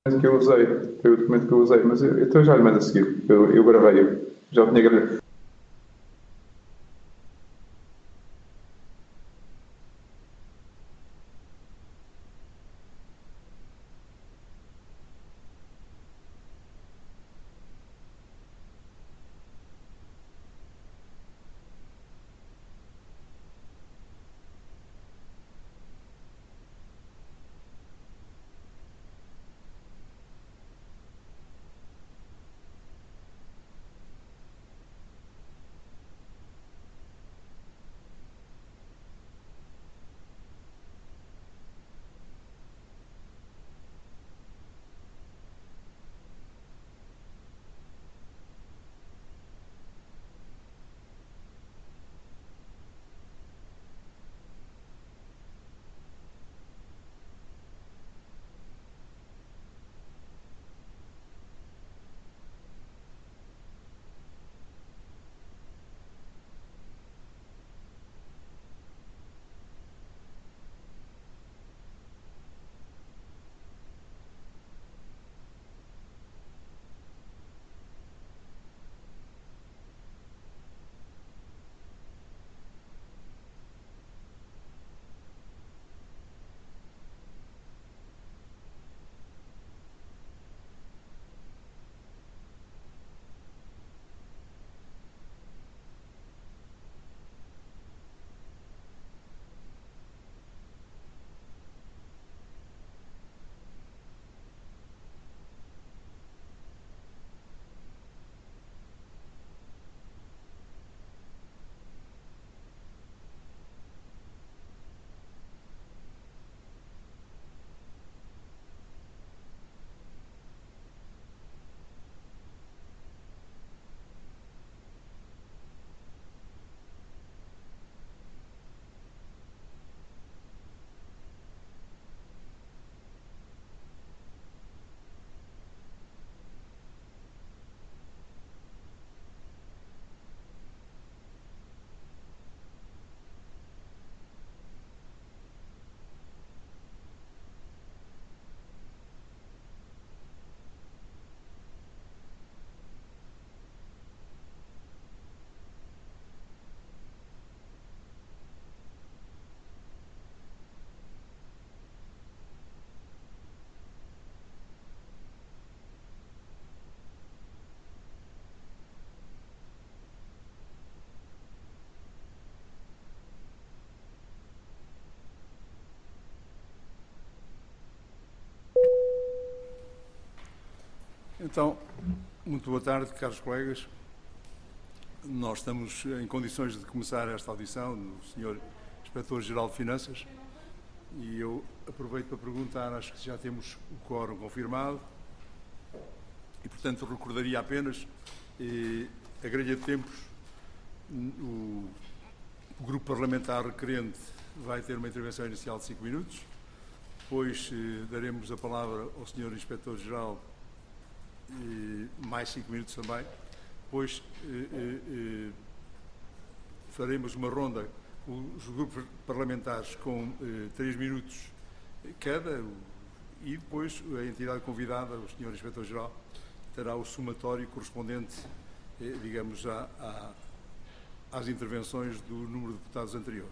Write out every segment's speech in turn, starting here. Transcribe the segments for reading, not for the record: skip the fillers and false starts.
que eu usei, foi o documento que eu usei, mas então eu já lhe mando a seguir. Eu gravei-o. Já o tinha gravado. Então, muito boa tarde, caros colegas. Nós estamos em condições de começar esta audição do Sr. Inspetor-Geral de Finanças e eu aproveito para perguntar, acho que já temos o quórum confirmado e, portanto, recordaria apenas, a grelha de tempos, o grupo parlamentar requerente vai ter uma intervenção inicial de 5 minutos, depois daremos a palavra ao Sr. Inspetor-Geral mais 5 minutos também. Depois faremos uma ronda com os grupos parlamentares com 3 minutos cada e depois a entidade convidada, o Sr. Inspetor-Geral, terá o somatório correspondente, digamos, às intervenções do número de deputados anterior.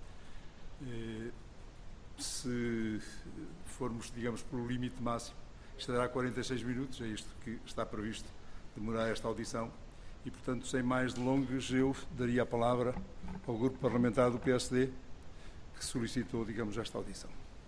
Se formos, digamos, pelo limite máximo, estará a 46 minutos, é isto que está previsto demorar esta audição e, portanto, sem mais delongas, eu daria a palavra ao grupo parlamentar do PSD que solicitou, digamos, esta audição.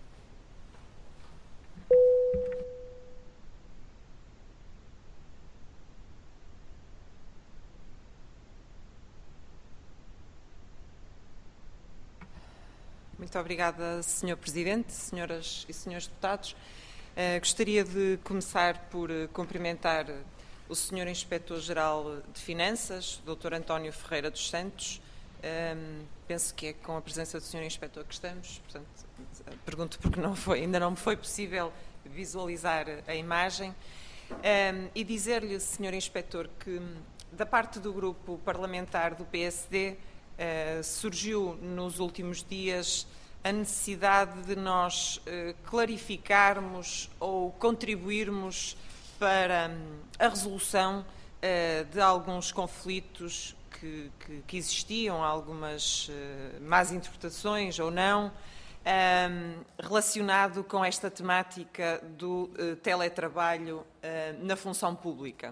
Muito obrigada, Sr. Presidente, senhoras e senhores deputados. Gostaria de começar por cumprimentar o Sr. Inspetor-Geral de Finanças, Dr. António Ferreira dos Santos. Penso que é com a presença do Sr. Inspetor que estamos, portanto, pergunto porque ainda não me foi possível visualizar a imagem. E dizer-lhe, Sr. Inspetor, que da parte do grupo parlamentar do PSD surgiu nos últimos dias a necessidade de nós clarificarmos ou contribuirmos para a resolução de alguns conflitos que existiam, algumas más interpretações ou não, relacionado com esta temática do teletrabalho na função pública.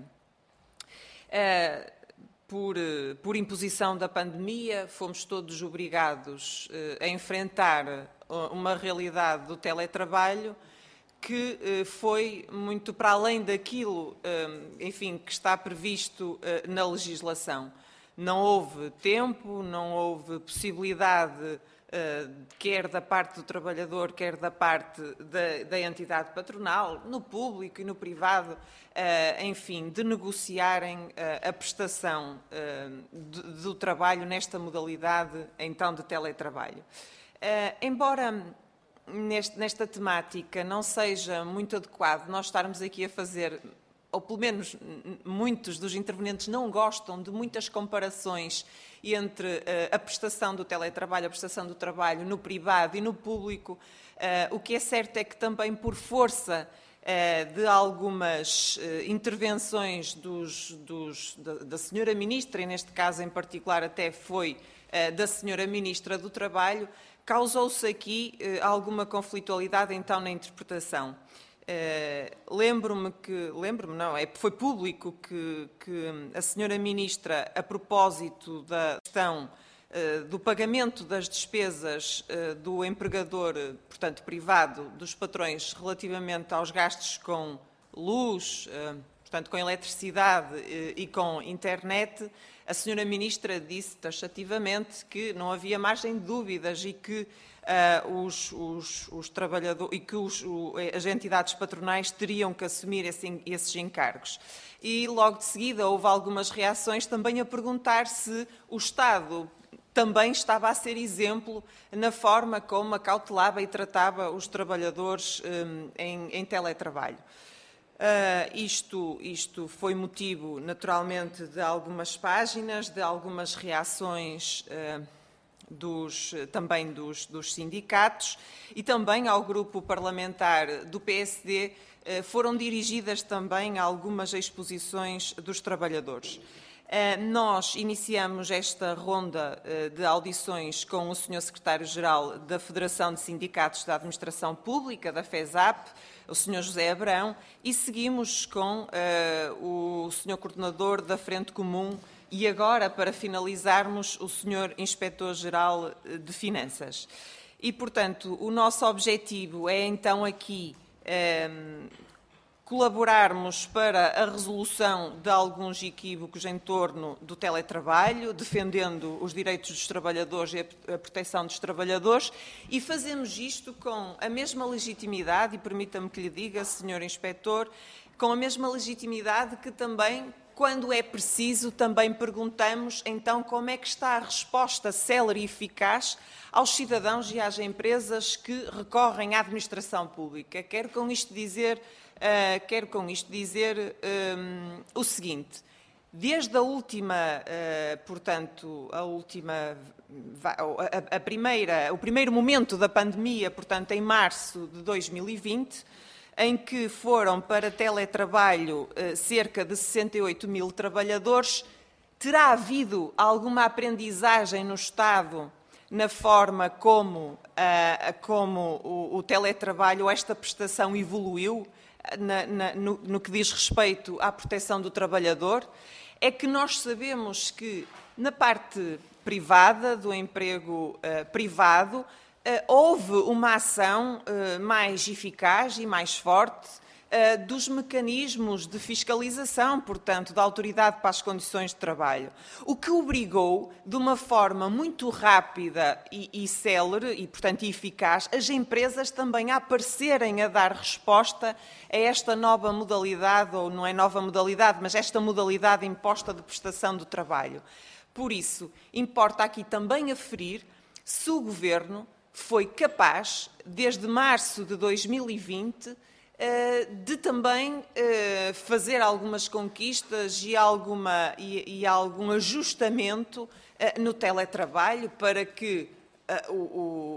Por imposição da pandemia, fomos todos obrigados a enfrentar uma realidade do teletrabalho que foi muito para além daquilo, enfim, que está previsto na legislação. Não houve tempo, não houve possibilidade, quer da parte do trabalhador, quer da parte da entidade patronal, no público e no privado, enfim, de negociarem a prestação do trabalho nesta modalidade, então, de teletrabalho. Embora nesta temática não seja muito adequado nós estarmos aqui a fazer, ou pelo menos muitos dos intervenientes não gostam de muitas comparações entre a prestação do teletrabalho, a prestação do trabalho no privado e no público, o que é certo é que também por força de algumas intervenções da senhora Ministra, e neste caso em particular até foi da senhora Ministra do Trabalho, causou-se aqui alguma conflitualidade então na interpretação. Foi público que a senhora Ministra, a propósito da questão do pagamento das despesas do empregador, portanto privado, dos patrões, relativamente aos gastos com luz, portanto com eletricidade e com internet, a senhora Ministra disse taxativamente que não havia margem de dúvidas e que os trabalhadores e que as entidades patronais teriam que assumir esses encargos. E logo de seguida houve algumas reações também a perguntar se o Estado também estava a ser exemplo na forma como acautelava e tratava os trabalhadores em teletrabalho. Isto foi motivo, naturalmente, de algumas páginas, de algumas reações também dos sindicatos e também ao grupo parlamentar do PSD foram dirigidas também algumas exposições dos trabalhadores. Nós iniciamos esta ronda de audições com o Sr. Secretário-Geral da Federação de Sindicatos da Administração Pública, da FESAP, o Sr. José Abrão, e seguimos com o Sr. Coordenador da Frente Comum e agora, para finalizarmos, o Sr. Inspetor-Geral de Finanças. E, portanto, o nosso objetivo é então aqui colaborarmos para a resolução de alguns equívocos em torno do teletrabalho, defendendo os direitos dos trabalhadores e a proteção dos trabalhadores, e fazemos isto com a mesma legitimidade, e permita-me que lhe diga, Sr. Inspetor, com a mesma legitimidade que também, quando é preciso, também perguntamos, então, como é que está a resposta célere e eficaz aos cidadãos e às empresas que recorrem à administração pública. Quero com isto dizer o seguinte: desde a última, portanto, o primeiro momento da pandemia, portanto, em março de 2020, em que foram para teletrabalho cerca de 68 mil trabalhadores, terá havido alguma aprendizagem no Estado na forma como o teletrabalho, esta prestação evoluiu no que diz respeito à proteção do trabalhador? É que nós sabemos que na parte privada, do emprego privado, houve uma ação mais eficaz e mais forte dos mecanismos de fiscalização, portanto, da autoridade para as condições de trabalho, o que obrigou, de uma forma muito rápida e célere e, portanto, eficaz, as empresas também a aparecerem a dar resposta a esta nova modalidade, ou não é nova modalidade, mas esta modalidade imposta de prestação do trabalho. Por isso, importa aqui também aferir se o Governo foi capaz, desde março de 2020, de também fazer algumas conquistas e algum ajustamento no teletrabalho para que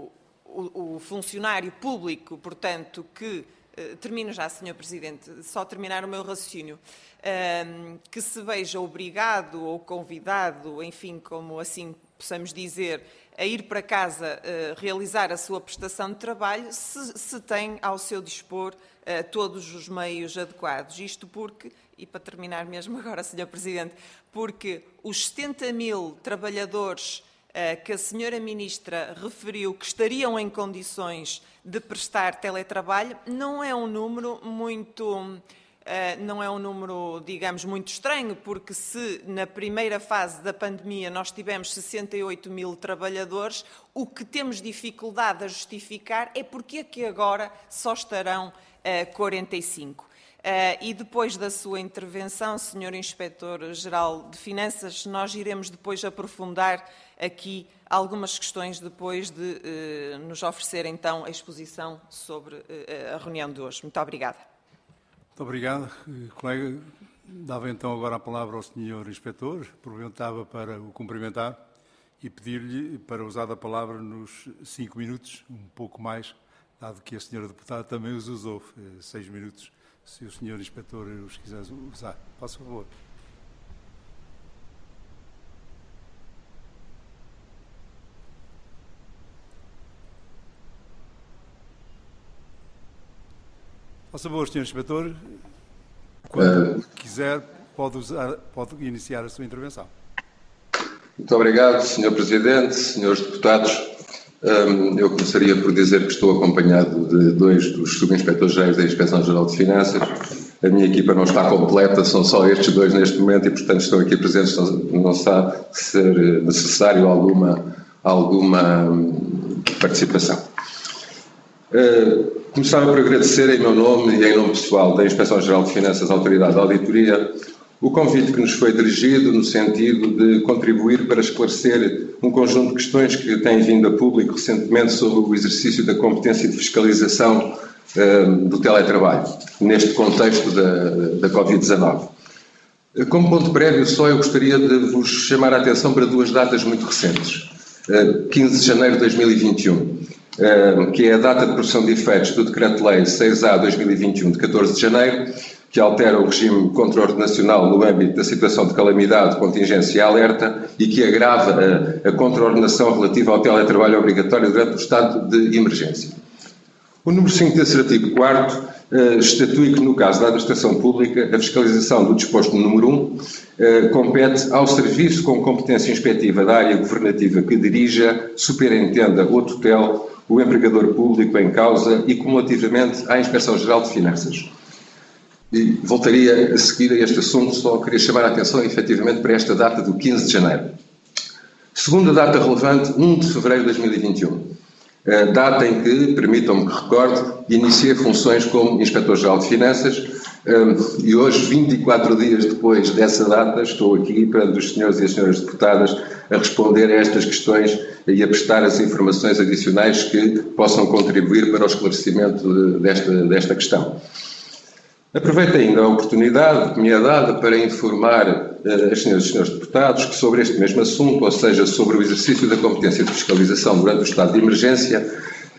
o funcionário público, portanto, que... Termino já, Sr. Presidente, só terminar o meu raciocínio. Que se veja obrigado ou convidado, enfim, como assim possamos dizer, a ir para casa realizar a sua prestação de trabalho, se tem ao seu dispor todos os meios adequados. Isto porque, e para terminar mesmo agora, Sr. Presidente, porque os 70.000 trabalhadores que a Sra. Ministra referiu que estariam em condições de prestar teletrabalho, não é um número muito... não é um número, digamos, muito estranho, porque se na primeira fase da pandemia nós tivemos 68.000 trabalhadores, o que temos dificuldade a justificar é porque é que agora só estarão 45. E depois da sua intervenção, Sr. Inspetor-Geral de Finanças, nós iremos depois aprofundar aqui algumas questões depois de nos oferecer então a exposição sobre a reunião de hoje. Muito obrigada. Muito obrigado, colega. Dava então agora a palavra ao Sr. Inspetor, perguntava para o cumprimentar e pedir-lhe para usar a palavra nos 5 minutos, um pouco mais, dado que a Sra. Deputada também os usou, 6 minutos, se o Sr. Inspetor os quiser usar. Faça favor. Faça favor, Sr. Inspetor. Quando quiser, pode iniciar a sua intervenção. Muito obrigado, Sr. Presidente, Srs. Deputados. Eu começaria por dizer que estou acompanhado de 2 dos subinspetores-gerais da Inspeção-Geral de Finanças. A minha equipa não está completa, são só estes 2 neste momento e, portanto, estão aqui presentes. Não está ser necessário alguma participação. Começava por agradecer em meu nome e em nome pessoal da Inspeção-Geral de Finanças, Autoridade de Auditoria, o convite que nos foi dirigido no sentido de contribuir para esclarecer um conjunto de questões que têm vindo a público recentemente sobre o exercício da competência de fiscalização do teletrabalho, neste contexto da Covid-19. Como ponto prévio só, eu gostaria de vos chamar a atenção para 2 datas muito recentes. 15 de janeiro de 2021, que é a data de produção de efeitos do Decreto-Lei 6A/2021, de 14 de janeiro, que altera o regime contraordenacional no âmbito da situação de calamidade, contingência e alerta e que agrava a contraordenação relativa ao teletrabalho obrigatório durante o estado de emergência. O número 5 desse artigo 4º estatui que, no caso da administração pública, a fiscalização do disposto no número 1 compete ao serviço com competência inspectiva da área governativa que dirija, superintenda ou tutele o empregador público em causa e cumulativamente à Inspeção-Geral de Finanças. E voltaria a seguir a este assunto, só queria chamar a atenção efetivamente para esta data do 15 de janeiro. Segunda data relevante, 1 de fevereiro de 2021. Data em que, permitam-me que recorde, iniciei funções como Inspetor-Geral de Finanças e hoje, 24 dias depois dessa data, estou aqui perante os senhores e as senhoras deputadas a responder a estas questões e a prestar as informações adicionais que possam contribuir para o esclarecimento desta questão. Aproveito ainda a oportunidade que me é dada para informar as senhoras e senhores deputados que sobre este mesmo assunto, ou seja, sobre o exercício da competência de fiscalização durante o estado de emergência,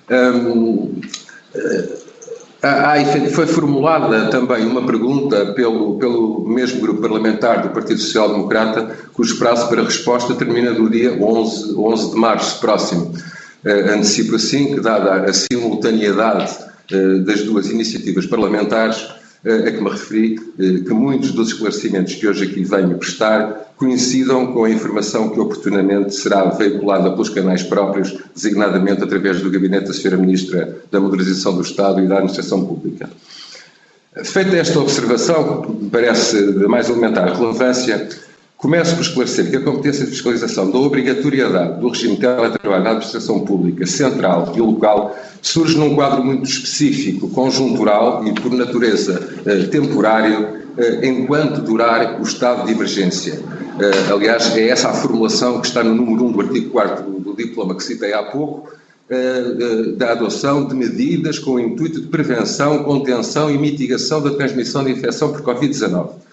foi formulada também uma pergunta pelo mesmo grupo parlamentar do Partido Social Democrata, cujo prazo para resposta termina no dia 11 de março próximo. Antecipo assim que, dada a simultaneidade das 2 iniciativas parlamentares a que me referi, que muitos dos esclarecimentos que hoje aqui venho prestar coincidam com a informação que oportunamente será veiculada pelos canais próprios, designadamente através do Gabinete da Sra. Ministra da Modernização do Estado e da Administração Pública. Feita esta observação, que me parece de mais elementar relevância, começo por esclarecer que a competência de fiscalização da obrigatoriedade do regime de teletrabalho na administração pública central e local surge num quadro muito específico, conjuntural e, por natureza, temporário, enquanto durar o estado de emergência. Aliás, é essa a formulação que está no número 1 do artigo 4º do diploma que citei há pouco, da adoção de medidas com o intuito de prevenção, contenção e mitigação da transmissão de infecção por Covid-19.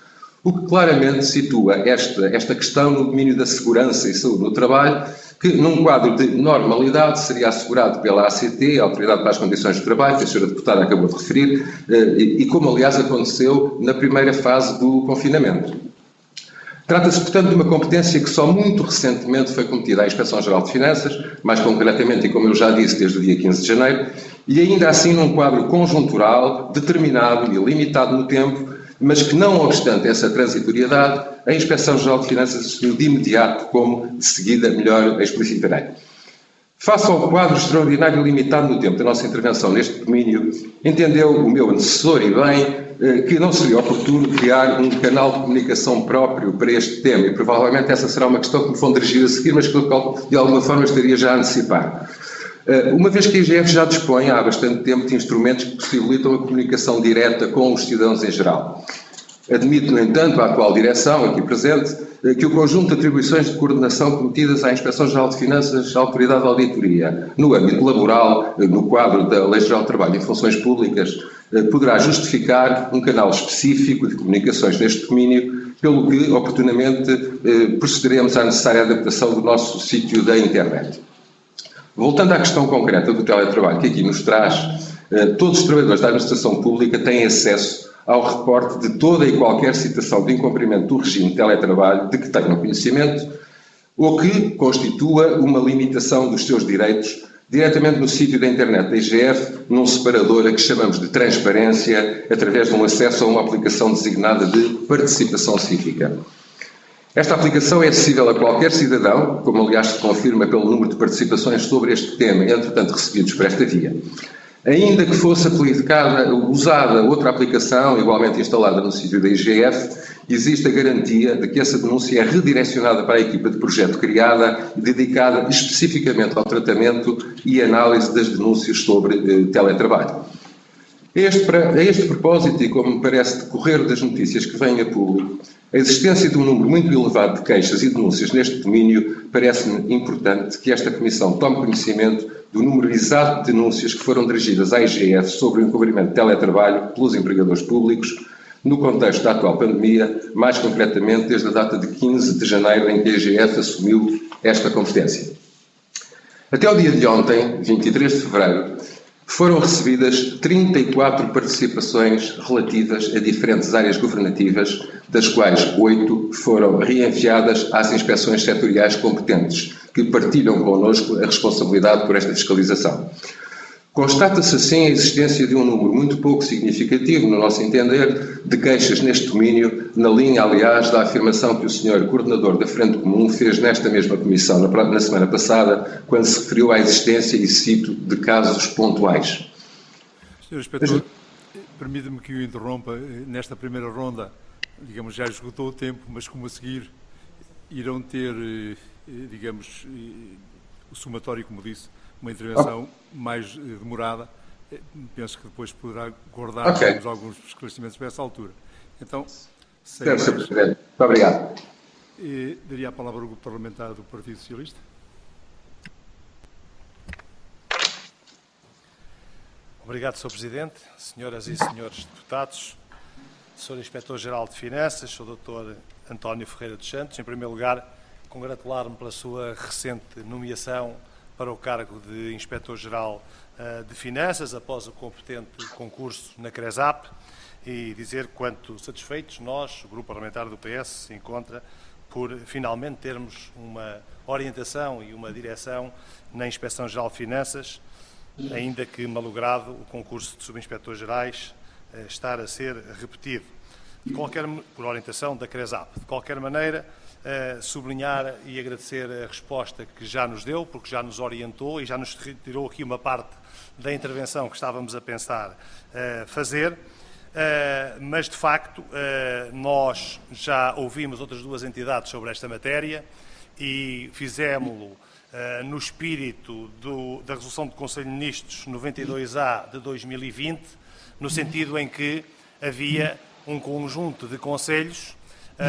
o que claramente situa esta questão no domínio da segurança e saúde no trabalho, que num quadro de normalidade seria assegurado pela ACT, a Autoridade para as Condições de Trabalho, que a senhora deputada acabou de referir, e como aliás aconteceu na primeira fase do confinamento. Trata-se, portanto, de uma competência que só muito recentemente foi cometida à Inspeção-Geral de Finanças, mais concretamente, e como eu já disse, desde o dia 15 de janeiro, e ainda assim num quadro conjuntural, determinado e limitado no tempo, mas que, não obstante essa transitoriedade, a Inspeção-Geral de Finanças assumiu de imediato, como de seguida melhor explicitarei. Face ao quadro extraordinário e limitado no tempo da nossa intervenção neste domínio, entendeu o meu antecessor e bem que não seria oportuno criar um canal de comunicação próprio para este tema, e provavelmente essa será uma questão que me vão dirigir a seguir, mas que de alguma forma estaria já a antecipar. Uma vez que a IGF já dispõe há bastante tempo de instrumentos que possibilitam a comunicação direta com os cidadãos em geral. Admito, no entanto, a atual direção, aqui presente, que o conjunto de atribuições de coordenação cometidas à Inspeção-Geral de Finanças, à Autoridade de Auditoria, no âmbito laboral, no quadro da Lei Geral de Trabalho e Funções Públicas, poderá justificar um canal específico de comunicações neste domínio, pelo que, oportunamente, procederemos à necessária adaptação do nosso sítio da internet. Voltando à questão concreta do teletrabalho que aqui nos traz, todos os trabalhadores da administração pública têm acesso ao reporte de toda e qualquer situação de incumprimento do regime de teletrabalho de que tenham conhecimento ou que constitua uma limitação dos seus direitos diretamente no sítio da internet da IGF, num separador a que chamamos de transparência, através de um acesso a uma aplicação designada de participação cívica. Esta aplicação é acessível a qualquer cidadão, como aliás se confirma pelo número de participações sobre este tema, entretanto recebidos por esta via. Ainda que fosse usada outra aplicação, igualmente instalada no sítio da IGF, existe a garantia de que essa denúncia é redirecionada para a equipa de projeto criada e dedicada especificamente ao tratamento e análise das denúncias sobre teletrabalho. A este propósito, e como me parece decorrer das notícias que vêm a público, a existência de um número muito elevado de queixas e denúncias neste domínio parece-me importante que esta Comissão tome conhecimento do número exato de denúncias que foram dirigidas à IGF sobre o encobrimento de teletrabalho pelos empregadores públicos no contexto da atual pandemia, mais concretamente desde a data de 15 de janeiro em que a IGF assumiu esta competência. Até ao dia de ontem, 23 de fevereiro, foram recebidas 34 participações relativas a diferentes áreas governativas, das quais 8 foram reenviadas às inspeções setoriais competentes, que partilham connosco a responsabilidade por esta fiscalização. Constata-se assim a existência de um número muito pouco significativo, no nosso entender, de queixas neste domínio, na linha, aliás, da afirmação que o Sr. Coordenador da Frente Comum fez nesta mesma comissão na semana passada, quando se referiu à existência, e cito, de casos pontuais. Sr. Inspetor, permita-me que o interrompa. Nesta primeira ronda, digamos, já esgotou o tempo, mas como a seguir irão ter, digamos, o somatório, como disse, uma intervenção mais demorada, penso que depois poderá guardar alguns esclarecimentos para essa altura. Então, Sr. Presidente, muito obrigado. Daria a palavra ao Grupo Parlamentar do Partido Socialista. Obrigado, Sr. Presidente, senhoras e senhores deputados, Sr. Inspetor-Geral de Finanças, Sr. Dr. António Ferreira dos Santos. Em primeiro lugar, congratular-me pela sua recente nomeação para o cargo de Inspetor-Geral de Finanças, após o competente concurso na CRESAP, e dizer quanto satisfeitos nós, o Grupo Parlamentar do PS, se encontra por finalmente termos uma orientação e uma direção na Inspeção-Geral de Finanças, ainda que malogrado o concurso de Subinspetor-Gerais estar a ser repetido, por orientação da CRESAP. De qualquer maneira, sublinhar e agradecer a resposta que já nos deu, porque já nos orientou e já nos retirou aqui uma parte da intervenção que estávamos a pensar fazer, mas de facto nós já ouvimos outras duas entidades sobre esta matéria e fizemos-lo no espírito da Resolução do Conselho de Ministros 92A de 2020, no sentido em que havia um conjunto de conselhos,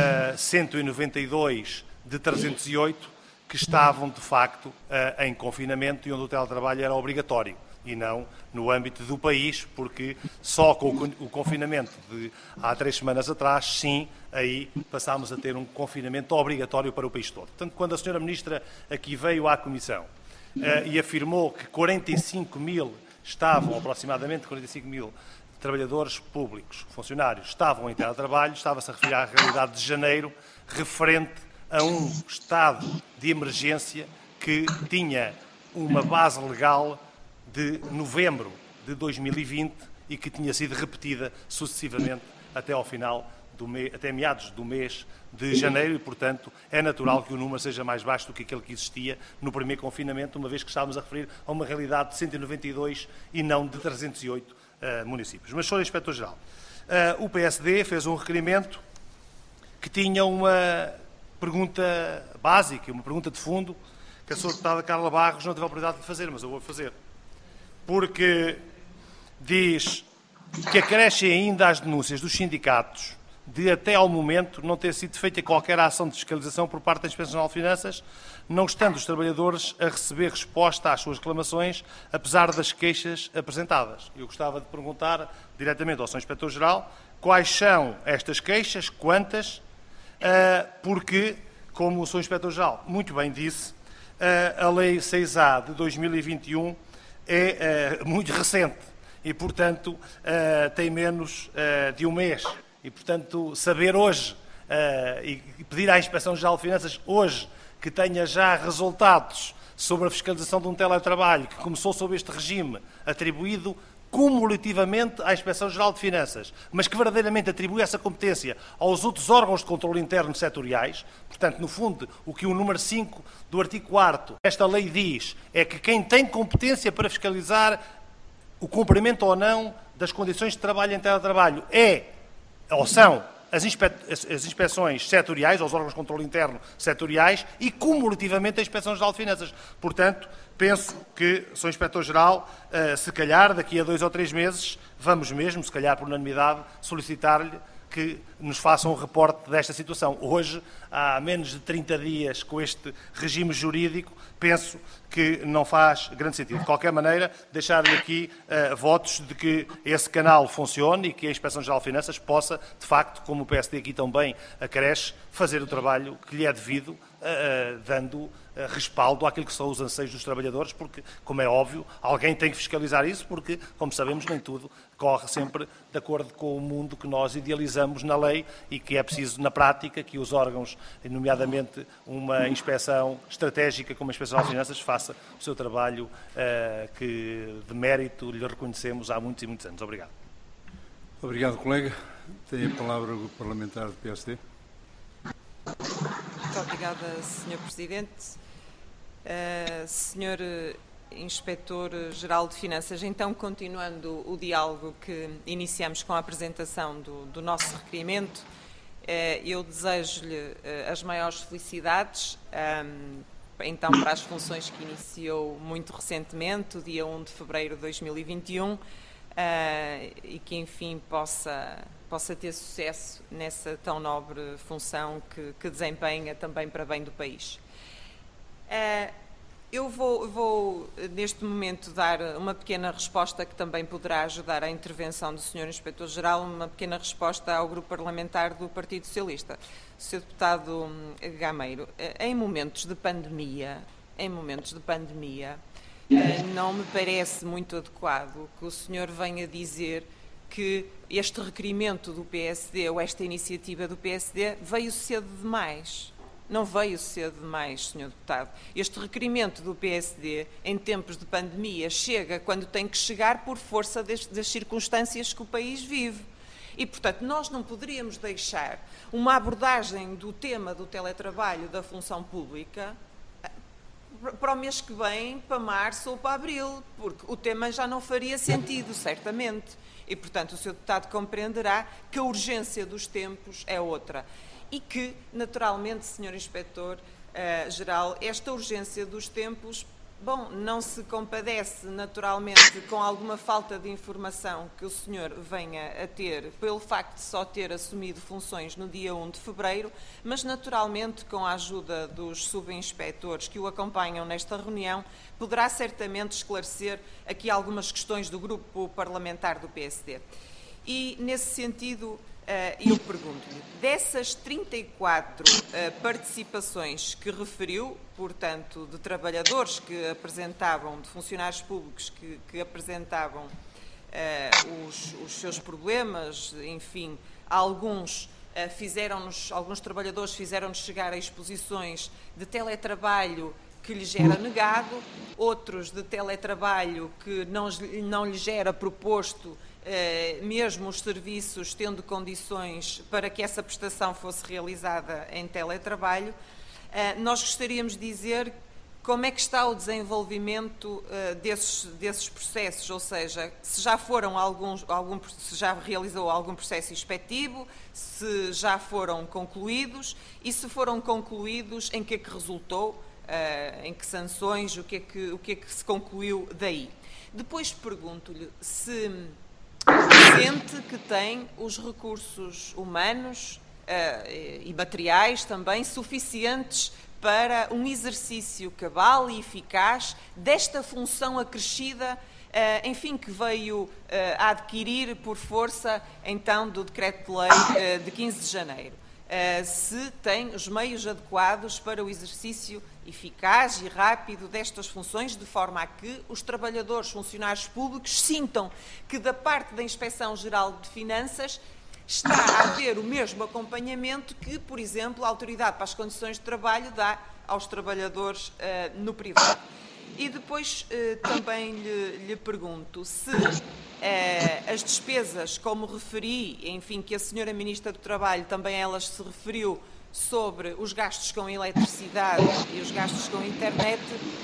192 de 308, que estavam, de facto, em confinamento e onde o teletrabalho era obrigatório. e não no âmbito do país, porque só com o confinamento de há 3 semanas atrás, sim, aí passámos a ter um confinamento obrigatório para o país todo. Portanto, quando a Sra. Ministra aqui veio à Comissão e afirmou que 45 mil estavam, aproximadamente 45 mil trabalhadores públicos, funcionários, estavam em teletrabalho, estava-se a referir à realidade de janeiro, referente a um estado de emergência que tinha uma base legal de novembro de 2020 e que tinha sido repetida sucessivamente até ao final até meados do mês de janeiro e, portanto, é natural que o número seja mais baixo do que aquele que existia no primeiro confinamento, uma vez que estávamos a referir a uma realidade de 192 e não de 308 municípios. Mas, Sr. Inspetor-Geral, o PSD fez um requerimento que tinha uma pergunta básica, uma pergunta de fundo, que a Sra. Deputada Carla Barros não teve a oportunidade de fazer, mas eu vou fazer. Porque diz que acrescem ainda as denúncias dos sindicatos de até ao momento não ter sido feita qualquer ação de fiscalização por parte da Inspeção Geral de Finanças, não estando os trabalhadores a receber resposta às suas reclamações, apesar das queixas apresentadas. Eu gostava de perguntar diretamente ao Sr. Inspetor-Geral quais são estas queixas, quantas, porque, como o Sr. Inspetor-Geral muito bem disse, a Lei 6A de 2021 é muito recente e, portanto, tem menos de um mês. E, portanto, saber hoje e pedir à Inspeção-Geral de Finanças hoje que tenha já resultados sobre a fiscalização de um teletrabalho que começou sob este regime, atribuído cumulativamente à Inspeção-Geral de Finanças, mas que verdadeiramente atribui essa competência aos outros órgãos de controle interno setoriais. Portanto, no fundo, o que o número 5 do artigo 4º desta lei diz é que quem tem competência para fiscalizar o cumprimento ou não das condições de trabalho em teletrabalho são as inspeções setoriais, aos órgãos de controle interno setoriais e, cumulativamente, a Inspeção-Geral de Finanças. Portanto, penso que, Sr. Inspetor-Geral, se calhar, daqui a 2 ou 3 meses, vamos mesmo, se calhar por unanimidade, solicitar-lhe que nos façam um reporte desta situação. Hoje, há menos de 30 dias com este regime jurídico, penso que não faz grande sentido. De qualquer maneira, deixar-lhe aqui votos de que esse canal funcione e que a Inspeção-Geral de Finanças possa, de facto, como o PSD aqui também acresce, fazer o trabalho que lhe é devido, dando respaldo àquilo que são os anseios dos trabalhadores, porque, como é óbvio, alguém tem que fiscalizar isso, porque, como sabemos, nem tudo corre sempre de acordo com o mundo que nós idealizamos na lei e que é preciso, na prática, que os órgãos, nomeadamente uma inspeção estratégica como a Inspeção de Finanças, faça o seu trabalho que de mérito lhe reconhecemos há muitos e muitos anos. Obrigado. Obrigado, colega. Tem a palavra o Grupo Parlamentar do PSD. Muito obrigada, Sr. Presidente. Sr. Inspetor-Geral de Finanças, então, continuando o diálogo que iniciamos com a apresentação do nosso requerimento, eu desejo-lhe as maiores felicidades, então, para as funções que iniciou muito recentemente, o dia 1 de fevereiro de 2021, e que, enfim, possa ter sucesso nessa tão nobre função que desempenha também para bem do país. Eu vou, neste momento, dar uma pequena resposta que também poderá ajudar à intervenção do Sr. Inspetor-Geral, uma pequena resposta ao Grupo Parlamentar do Partido Socialista. Sr. Deputado Gameiro, em momentos de pandemia, não me parece muito adequado que o senhor venha dizer que este requerimento do PSD ou esta iniciativa do PSD veio cedo demais. Não veio cedo demais, Sr. Deputado. Este requerimento do PSD, em tempos de pandemia, chega quando tem que chegar por força das circunstâncias que o país vive. E, portanto, nós não poderíamos deixar uma abordagem do tema do teletrabalho da função pública para o mês que vem, para março ou para abril, porque o tema já não faria sentido, certamente. E, portanto, o Sr. Deputado compreenderá que a urgência dos tempos é outra. E que, naturalmente, Sr. Inspetor-Geral, esta urgência dos tempos Bom, não se compadece naturalmente com alguma falta de informação que o senhor venha a ter pelo facto de só ter assumido funções no dia 1 de fevereiro, mas naturalmente com a ajuda dos subinspeitores que o acompanham nesta reunião, poderá certamente esclarecer aqui algumas questões do grupo parlamentar do PSD. E nesse sentido, eu pergunto-lhe, dessas 34 participações que referiu, portanto, de trabalhadores que apresentavam, de funcionários públicos que apresentavam os seus problemas, enfim, alguns trabalhadores fizeram-nos chegar a exposições de teletrabalho que lhes era negado, outros de teletrabalho que não lhes era proposto mesmo os serviços tendo condições para que essa prestação fosse realizada em teletrabalho. Nós gostaríamos de dizer como é que está o desenvolvimento desses processos, ou seja, se já foram se já realizou algum processo inspectivo, se já foram concluídos e se foram concluídos, em que é que resultou, em que sanções, o que é que se concluiu daí. Depois pergunto-lhe se sente que tem os recursos humanos e materiais também suficientes para um exercício cabal e eficaz desta função acrescida, enfim, que veio a adquirir por força, então, do Decreto-Lei de 15 de janeiro. Se tem os meios adequados para o exercício eficaz e rápido destas funções, de forma a que os trabalhadores, funcionários públicos, sintam que da parte da Inspeção-Geral de Finanças está a haver o mesmo acompanhamento que, por exemplo, a Autoridade para as Condições de Trabalho dá aos trabalhadores no privado. E depois também lhe pergunto se as despesas, como referi, enfim, que a senhora Ministra do Trabalho também elas se referiu sobre os gastos com eletricidade e os gastos com internet,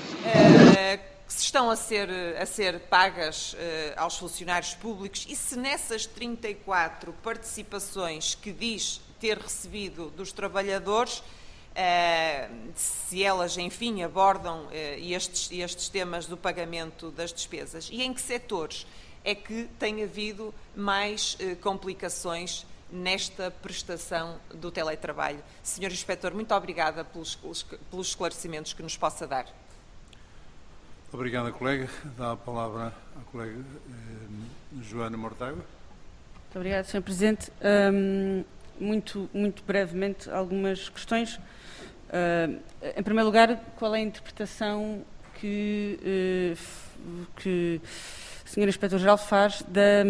se estão a ser pagas aos funcionários públicos e se nessas 34 participações que diz ter recebido dos trabalhadores, se elas, enfim, abordam estes temas do pagamento das despesas e em que setores é que tem havido mais complicações nesta prestação do teletrabalho. Senhor Inspetor, muito obrigada pelos esclarecimentos que nos possa dar. Obrigado, colega. Dá a palavra à colega Joana Mortágua. Muito obrigada, Sr. Presidente. Muito brevemente, algumas questões. Em primeiro lugar, qual é a interpretação que o Sr. Inspetor-Geral faz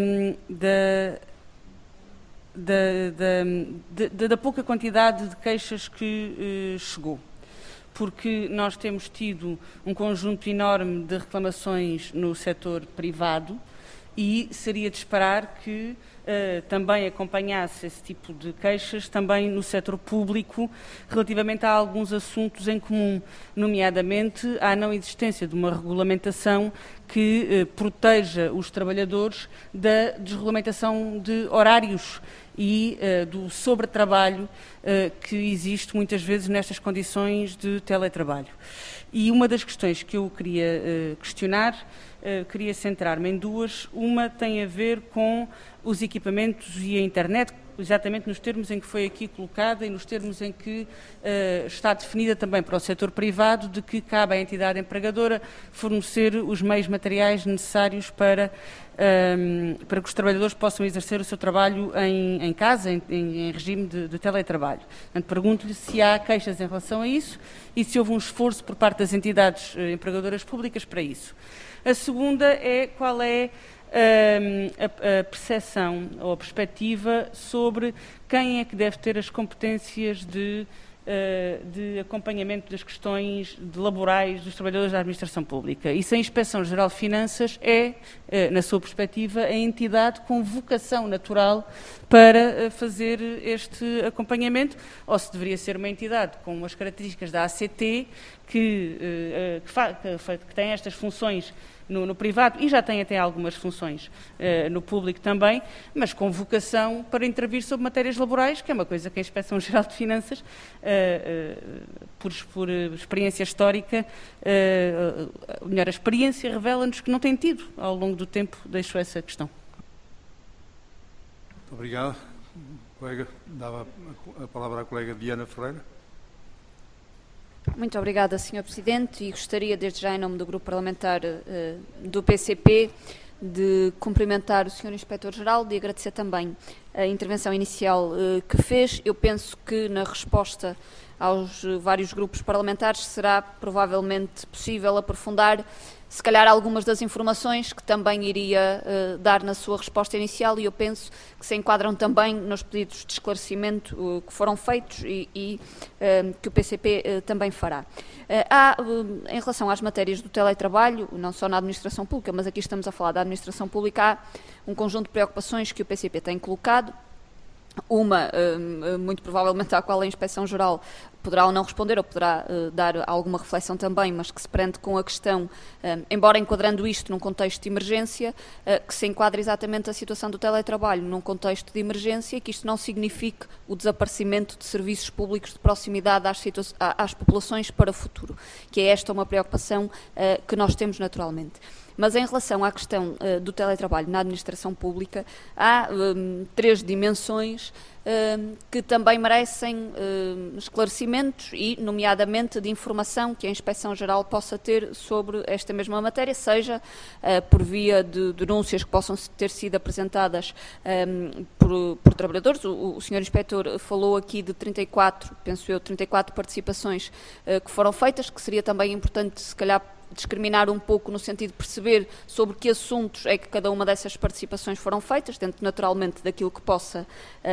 da pouca quantidade de queixas que chegou? Porque nós temos tido um conjunto enorme de reclamações no setor privado e seria de esperar que também acompanhasse esse tipo de queixas também no setor público relativamente a alguns assuntos em comum, nomeadamente à não existência de uma regulamentação que proteja os trabalhadores da desregulamentação de horários e do sobretrabalho que existe muitas vezes nestas condições de teletrabalho. E uma das questões que eu queria questionar, queria centrar-me em duas. Uma tem a ver com os equipamentos e a internet, exatamente nos termos em que foi aqui colocada e nos termos em que está definida também para o setor privado, de que cabe à entidade empregadora fornecer os meios materiais necessários para que os trabalhadores possam exercer o seu trabalho em casa, em regime de teletrabalho. Portanto, pergunto-lhe se há queixas em relação a isso e se houve um esforço por parte das entidades empregadoras públicas para isso. A segunda é qual é a percepção ou a perspectiva sobre quem é que deve ter as competências de acompanhamento das questões laborais dos trabalhadores da administração pública. E se a Inspeção-Geral de Finanças é, na sua perspectiva, a entidade com vocação natural para fazer este acompanhamento, ou se deveria ser uma entidade com as características da ACT, que tem estas funções no privado e já tem até algumas funções no público também, mas com vocação para intervir sobre matérias laborais, que é uma coisa que a Inspeção-Geral de Finanças, por experiência histórica, melhor, a experiência revela-nos que não tem tido ao longo do tempo. Deixo essa questão. Muito obrigado. Colega, dava a palavra à colega Diana Ferreira. Muito obrigada, Sr. Presidente, e gostaria desde já, em nome do Grupo Parlamentar do PCP, de cumprimentar o Sr. Inspetor-Geral, de agradecer também a intervenção inicial que fez. Eu penso que na resposta aos vários grupos parlamentares será provavelmente possível aprofundar, se calhar, algumas das informações que também iria dar na sua resposta inicial, e eu penso que se enquadram também nos pedidos de esclarecimento que foram feitos e que o PCP também fará. Em relação às matérias do teletrabalho, não só na administração pública, mas aqui estamos a falar da administração pública, há um conjunto de preocupações que o PCP tem colocado. Uma, muito provavelmente, à qual a Inspeção-Geral poderá ou não responder, ou poderá dar alguma reflexão também, mas que se prende com a questão, embora enquadrando isto num contexto de emergência, que se enquadra exatamente a situação do teletrabalho num contexto de emergência, que isto não signifique o desaparecimento de serviços públicos de proximidade às populações para o futuro, que é esta uma preocupação que nós temos naturalmente. Mas em relação à questão do teletrabalho na administração pública, há 3 dimensões que também merecem esclarecimentos e, nomeadamente, de informação que a Inspeção-Geral possa ter sobre esta mesma matéria, seja por via de denúncias que possam ter sido apresentadas por trabalhadores. O Sr. Inspetor falou aqui de 34 participações que foram feitas, que seria também importante, se calhar, discriminar um pouco no sentido de perceber sobre que assuntos é que cada uma dessas participações foram feitas, dentro naturalmente daquilo que possa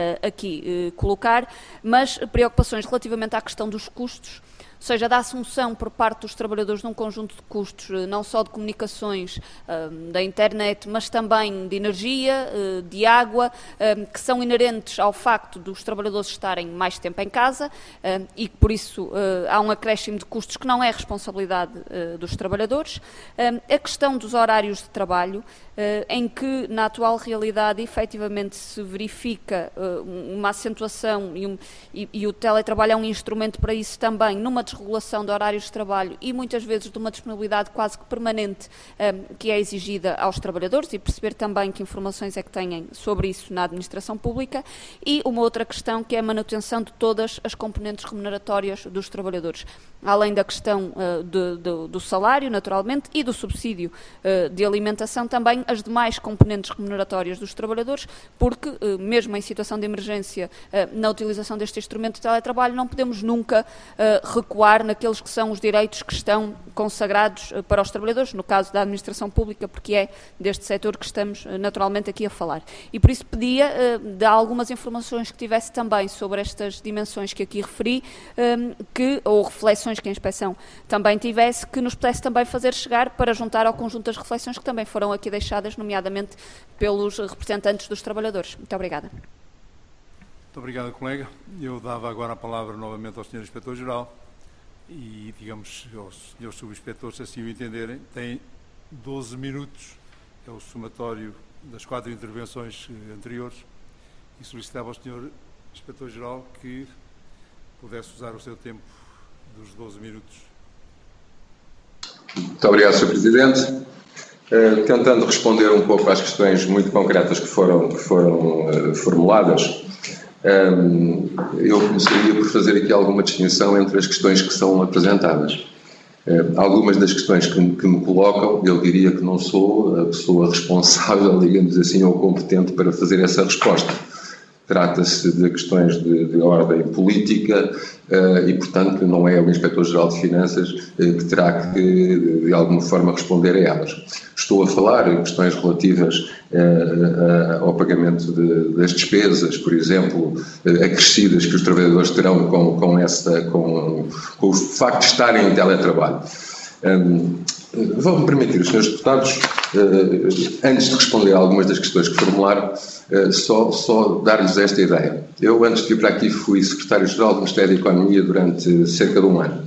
aqui colocar, mas preocupações relativamente à questão dos custos, ou seja, da assunção por parte dos trabalhadores de um conjunto de custos, não só de comunicações, da internet, mas também de energia, de água, que são inerentes ao facto dos trabalhadores estarem mais tempo em casa e que, por isso, há um acréscimo de custos que não é responsabilidade dos trabalhadores. A questão dos horários de trabalho, em que, na atual realidade, efetivamente se verifica uma acentuação e o teletrabalho é um instrumento para isso também, numa desregulação de horários de trabalho e muitas vezes de uma disponibilidade quase que permanente que é exigida aos trabalhadores, e perceber também que informações é que têm sobre isso na administração pública. E uma outra questão, que é a manutenção de todas as componentes remuneratórias dos trabalhadores, além da questão do salário, naturalmente, e do subsídio de alimentação, também as demais componentes remuneratórias dos trabalhadores, porque mesmo em situação de emergência, na utilização deste instrumento de teletrabalho, não podemos nunca recuar naqueles que são os direitos que estão consagrados para os trabalhadores, no caso da administração pública, porque é deste setor que estamos naturalmente aqui a falar. E por isso pedia de algumas informações que tivesse também sobre estas dimensões que aqui referi, ou reflexões que a Inspeção também tivesse, que nos pudesse também fazer chegar para juntar ao conjunto das reflexões que também foram aqui deixadas, nomeadamente pelos representantes dos trabalhadores. Muito obrigada. Muito obrigado, colega. Eu dava agora a palavra novamente ao Sr. Inspetor-Geral e, digamos, aos senhores subinspetores, se assim o entenderem, têm 12 minutos, é o somatório das 4 intervenções anteriores, e solicitava ao Sr. Inspetor-Geral que pudesse usar o seu tempo dos 12 minutos. Muito obrigado, Sr. Presidente. Tentando responder um pouco às questões muito concretas que foram formuladas, eu começaria por fazer aqui alguma distinção entre as questões que são apresentadas. Algumas das questões que me colocam, eu diria que não sou a pessoa responsável, digamos assim, ou competente para fazer essa resposta. Trata-se de questões de ordem política e, portanto, não é o Inspetor-Geral de Finanças que terá que, de alguma forma, responder a elas. Estou a falar em questões relativas ao pagamento das despesas, por exemplo, acrescidas que os trabalhadores terão com o facto de estarem em teletrabalho. Vão-me permitir, os senhores deputados, antes de responder a algumas das questões que formularam, só dar-lhes esta ideia. Eu, antes de vir para aqui, fui secretário-geral do Ministério da Economia durante cerca de um ano.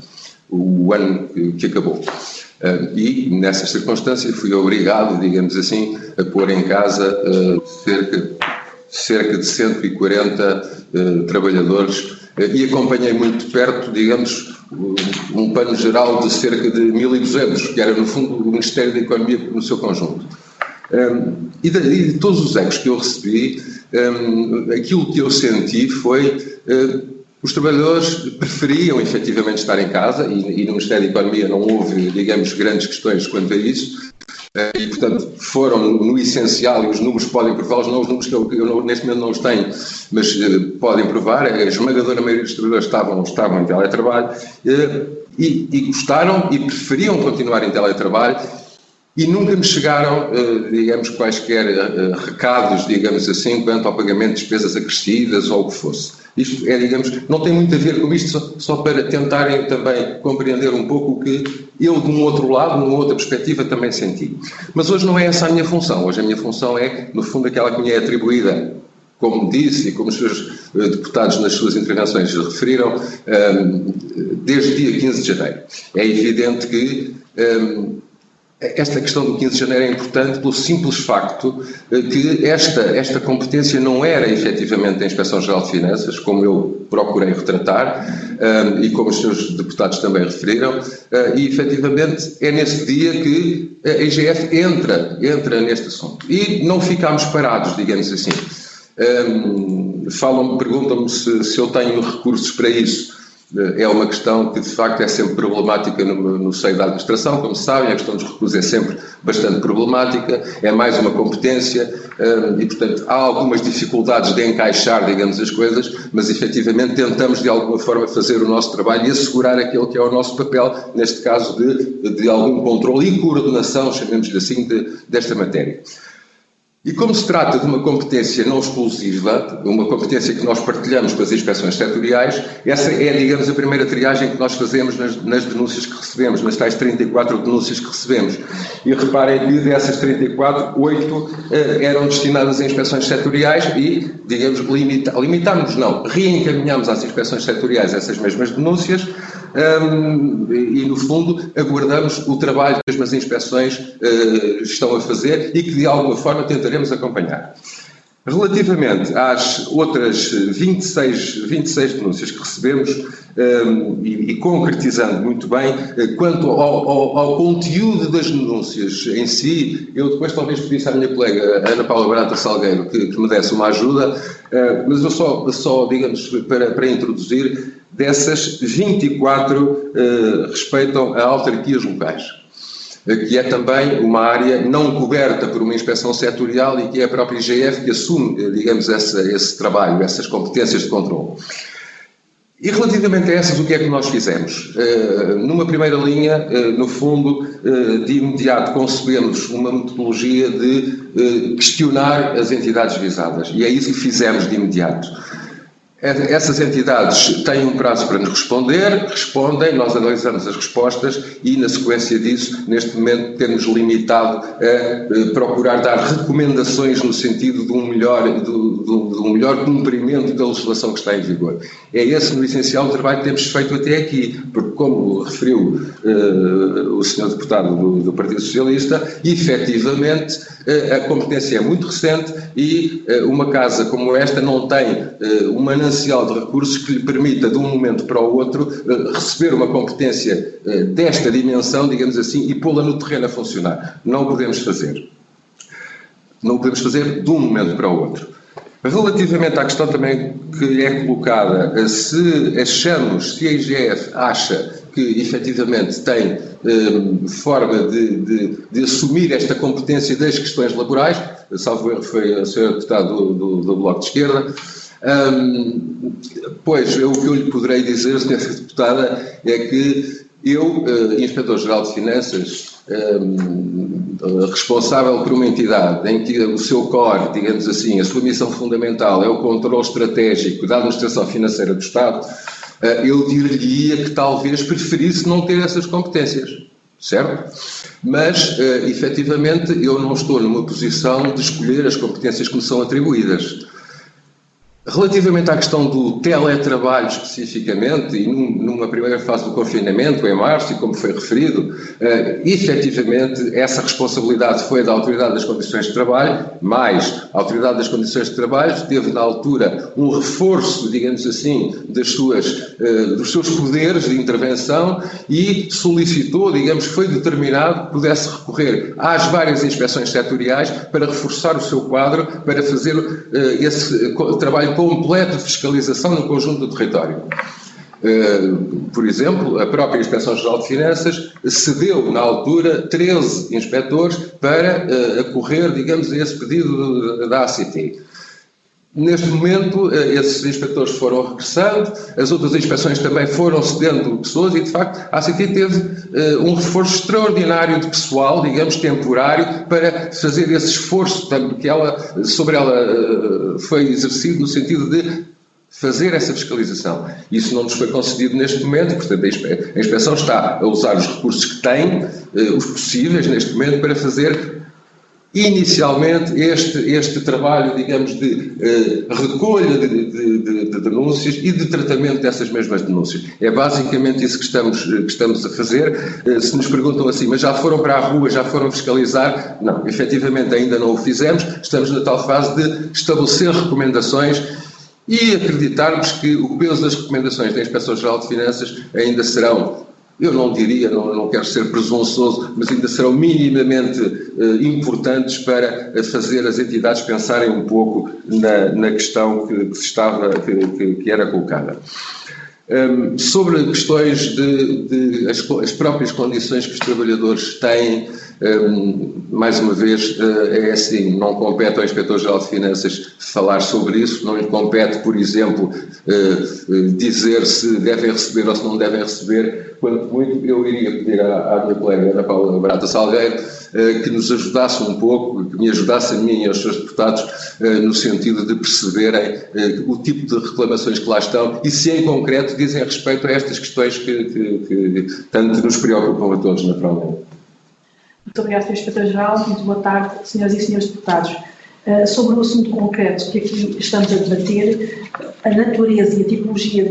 o ano que acabou. E, nessa circunstância, fui obrigado, digamos assim, a pôr em casa cerca de 140 trabalhadores e acompanhei muito de perto, digamos, um plano geral de cerca de 1.200, que era, no fundo, o Ministério da Economia no seu conjunto. E de todos os ecos que eu recebi, aquilo que eu senti foi os trabalhadores preferiam efetivamente estar em casa e no Ministério da Economia não houve, digamos, grandes questões quanto a isso. E, portanto, foram no essencial, e os números podem prová-los, não os números que eu neste momento não os tenho, mas podem provar, a esmagadora maioria dos trabalhadores estavam em teletrabalho e gostaram e preferiam continuar em teletrabalho e nunca me chegaram, digamos, quaisquer recados, digamos assim, quanto ao pagamento de despesas acrescidas ou o que fosse. Isto é, digamos, não tem muito a ver com isto, só para tentarem também compreender um pouco o que eu, de um outro lado, numa outra perspectiva, também senti. Mas hoje não é essa a minha função. Hoje a minha função é, no fundo, aquela que me é atribuída, como disse e como os seus deputados nas suas intervenções referiram, desde o dia 15 de janeiro. É evidente que esta questão do 15 de janeiro é importante pelo simples facto que esta competência não era efetivamente da Inspeção-Geral de Finanças, como eu procurei retratar, e como os seus deputados também referiram, e efetivamente é nesse dia que a IGF entra neste assunto. E não ficámos parados, digamos assim. Perguntam-me se eu tenho recursos para isso. É uma questão que, de facto, é sempre problemática no seio da administração, como sabem, a questão dos recursos é sempre bastante problemática, é mais uma competência e, portanto, há algumas dificuldades de encaixar, digamos, as coisas, mas, efetivamente, tentamos, de alguma forma, fazer o nosso trabalho e assegurar aquilo que é o nosso papel, neste caso, de algum controle e coordenação, chamemos-lhe assim, desta matéria. E como se trata de uma competência não exclusiva, uma competência que nós partilhamos com as inspeções setoriais, essa é, digamos, a primeira triagem que nós fazemos nas denúncias que recebemos, nas tais 34 denúncias que recebemos. E reparem que dessas 34, 8 eram destinadas a inspeções setoriais e, digamos, reencaminhamos às inspeções setoriais essas mesmas denúncias e, no fundo, aguardamos o trabalho que as mesmas inspeções estão a fazer e que, de alguma forma, tentaremos acompanhar. Relativamente às outras 26 denúncias que recebemos, e concretizando muito bem, quanto ao conteúdo das denúncias em si, eu depois talvez pedisse à minha colega Ana Paula Barata Salgueiro que me desse uma ajuda, mas eu só digamos, para introduzir, dessas 24 respeitam a autarquias locais, que é também uma área não coberta por uma inspeção setorial e que é a própria IGF que assume, digamos, esse trabalho, essas competências de controle. E relativamente a essas, o que é que nós fizemos? Numa primeira linha, no fundo, de imediato concebemos uma metodologia de questionar as entidades visadas, e é isso que fizemos de imediato. Essas entidades têm um prazo para nos respondem, nós analisamos as respostas e, na sequência disso, neste momento, temos limitado a procurar dar recomendações no sentido de um melhor cumprimento da legislação que está em vigor. É esse, no essencial, o trabalho que temos feito até aqui, porque, como referiu o Sr. Deputado do Partido Socialista, efetivamente, a competência é muito recente e uma casa como esta não tem um manancial de recursos que lhe permita, de um momento para o outro, receber uma competência desta dimensão, digamos assim, e pô-la no terreno a funcionar. Não o podemos fazer. Não o podemos fazer de um momento para o outro. Relativamente à questão também que é colocada, se a IGF acha que efetivamente tem forma de assumir esta competência das questões laborais, salvo erro foi a senhora deputada do Bloco de Esquerda, pois o que eu lhe poderei dizer, senhora deputada, é que eu, Inspetor-Geral de Finanças, responsável por uma entidade em que o seu core, digamos assim, a sua missão fundamental é o controle estratégico da administração financeira do Estado, eu diria que talvez preferisse não ter essas competências, certo? Mas, efetivamente, eu não estou numa posição de escolher as competências que me são atribuídas. Relativamente à questão do teletrabalho especificamente, e numa primeira fase do confinamento, em março, e como foi referido, efetivamente essa responsabilidade foi da Autoridade das Condições de Trabalho, mas a Autoridade das Condições de Trabalho teve na altura um reforço, digamos assim, dos seus poderes de intervenção e solicitou, digamos, foi determinado que pudesse recorrer às várias inspeções setoriais para reforçar o seu quadro, para fazer esse trabalho completo de fiscalização no conjunto do território. Por exemplo, a própria Inspeção-Geral de Finanças cedeu, na altura, 13 inspectores para acorrer, digamos, a esse pedido da ACT. Neste momento, esses inspectores foram regressando, as outras inspeções também foram cedendo pessoas e, de facto, a ACT teve um reforço extraordinário de pessoal, digamos, temporário, para fazer esse esforço que sobre ela foi exercido no sentido de fazer essa fiscalização. Isso não nos foi concedido neste momento, portanto, a inspeção está a usar os recursos que tem, os possíveis neste momento, para fazer inicialmente este trabalho, digamos, de recolha de denúncias e de tratamento dessas mesmas denúncias. É basicamente isso que estamos a fazer. Se nos perguntam assim, mas já foram para a rua, já foram fiscalizar? Não, efetivamente ainda não o fizemos. Estamos na tal fase de estabelecer recomendações e acreditarmos que o peso das recomendações da Inspeção-Geral de Finanças ainda serão, eu não diria, não quero ser presunçoso, mas ainda serão minimamente importantes para fazer as entidades pensarem um pouco na questão que era colocada. Sobre questões as próprias condições que os trabalhadores têm, mais uma vez, é assim, não compete ao Inspetor-Geral de Finanças falar sobre isso, não lhe compete, por exemplo, dizer se devem receber ou se não devem receber. Quanto muito, eu iria pedir à minha colega Ana Paula Barata Salgueiro que nos ajudasse um pouco, que me ajudasse a mim e aos seus deputados no sentido de perceberem o tipo de reclamações que lá estão e se em concreto dizem respeito a estas questões que tanto nos preocupam a todos, naturalmente. Muito obrigada, Sr. Inspetor-Geral. Muito boa tarde, senhoras e senhores deputados. Sobre o assunto concreto que aqui estamos a debater, a natureza e a tipologia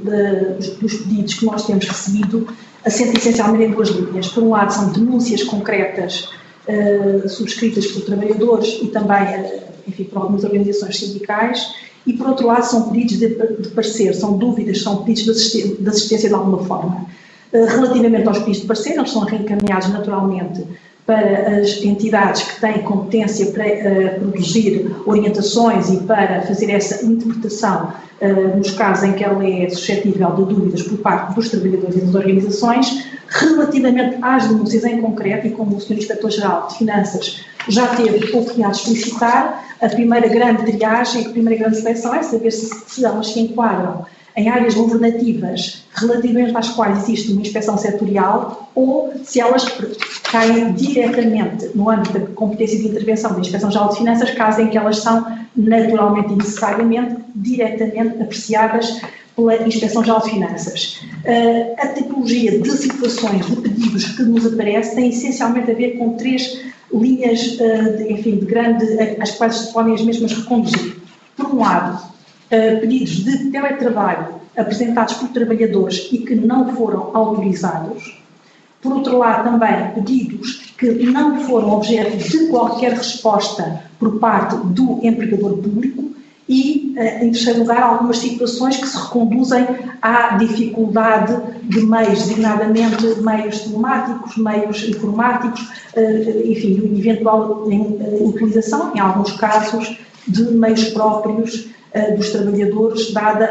dos pedidos que nós temos recebido assenta essencialmente em duas linhas. Por um lado, são denúncias concretas subscritas por trabalhadores e também, enfim, por algumas organizações sindicais, e por outro lado são pedidos de parecer, são dúvidas, são pedidos de assistência de alguma forma. Relativamente aos pedidos de parecer, eles são reencaminhados naturalmente para as entidades que têm competência para produzir orientações e para fazer essa interpretação nos casos em que ela é suscetível de dúvidas por parte dos trabalhadores e das organizações. Relativamente às denúncias em concreto, e como o Sr. Inspetor-Geral de Finanças já teve a oportunidade de explicitar, a primeira grande triagem, a primeira grande inspeção é saber se elas se enquadram em áreas governativas relativamente às quais existe uma inspeção setorial ou se elas caem diretamente no âmbito da competência de intervenção da Inspeção-Geral de Finanças, caso em que elas são naturalmente e necessariamente diretamente apreciadas pela Inspeção-Geral de Finanças. A tipologia de situações, de pedidos que nos aparece tem essencialmente a ver com três linhas, de grande, às quais se podem as mesmas reconduzir. Por um lado, pedidos de teletrabalho apresentados por trabalhadores e que não foram autorizados. Por outro lado, também pedidos que não foram objeto de qualquer resposta por parte do empregador público e, em terceiro lugar, algumas situações que se reconduzem à dificuldade de meios, designadamente meios telemáticos, meios informáticos, enfim, eventual utilização, em alguns casos, de meios próprios dos trabalhadores, dada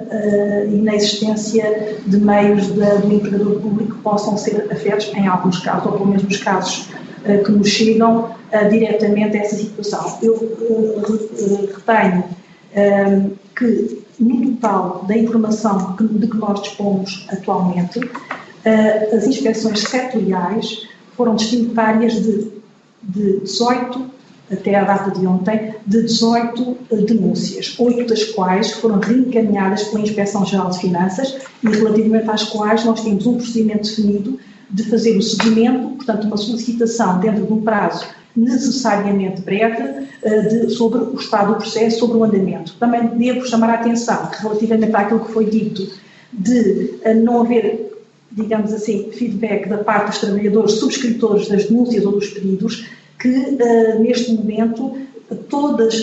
a inexistência de meios do empregador público que possam ser afetos, em alguns casos, ou pelo menos nos casos que nos chegam diretamente a essa situação. Eu retenho que, no total da informação de que nós dispomos atualmente, as inspeções setoriais foram destinatárias de 18, até à data de ontem, de 18 denúncias, 8 das quais foram reencaminhadas pela Inspeção-Geral de Finanças e relativamente às quais nós temos um procedimento definido de fazer o seguimento, portanto uma solicitação dentro de um prazo necessariamente breve sobre o estado do processo, sobre o andamento. Também devo chamar a atenção que, relativamente àquilo que foi dito, de não haver, digamos assim, feedback da parte dos trabalhadores subscritores das denúncias ou dos pedidos, que neste momento todos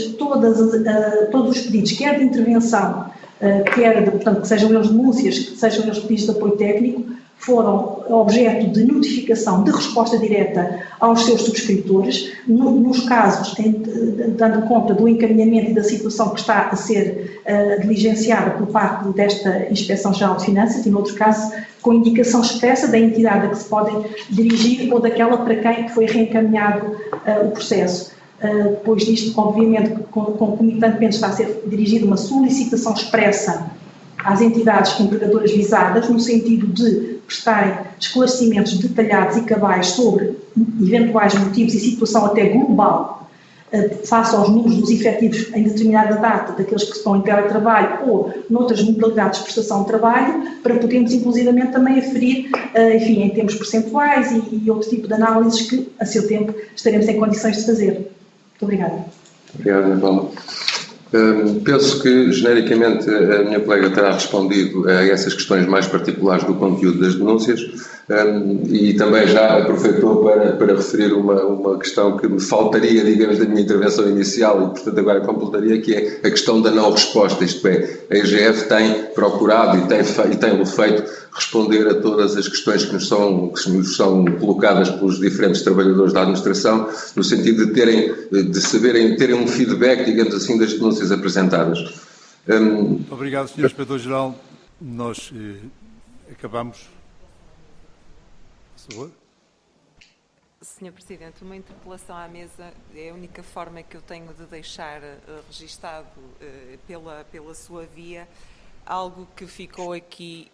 os pedidos, quer de intervenção, portanto, que sejam eles denúncias, que sejam eles pedidos de apoio técnico, foram objeto de notificação de resposta direta aos seus subscritores, nos casos, dando conta do encaminhamento e da situação que está a ser diligenciada por parte desta Inspeção-Geral de Finanças, e, noutros casos, com indicação expressa da entidade a que se podem dirigir ou daquela para quem foi reencaminhado o processo. Depois disto, obviamente, concomitantemente está a ser dirigida uma solicitação expressa às entidades empregadoras visadas, no sentido de prestarem esclarecimentos detalhados e cabais sobre eventuais motivos e situação até global, face aos números dos efetivos em determinada data, daqueles que estão em teletrabalho ou noutras modalidades de prestação de trabalho, para podermos inclusivamente também aferir, enfim, em termos percentuais e outro tipo de análises que, a seu tempo, estaremos em condições de fazer. Muito obrigada. Obrigado, Ana Paula. Penso que, genericamente, a minha colega terá respondido a essas questões mais particulares do conteúdo das denúncias e também já aproveitou para referir uma questão que me faltaria, digamos, da minha intervenção inicial e, portanto, agora completaria, que é a questão da não resposta. Isto é, a IGF tem procurado e tem-o feito responder a todas as questões que nos são colocadas pelos diferentes trabalhadores da administração, no sentido de terem um feedback, digamos assim, das denúncias apresentadas. Obrigado, Sr. Inspetor-Geral. Nós acabamos. Por favor. Sr. Presidente, uma interpelação à mesa é a única forma que eu tenho de deixar registado pela sua via algo que ficou aqui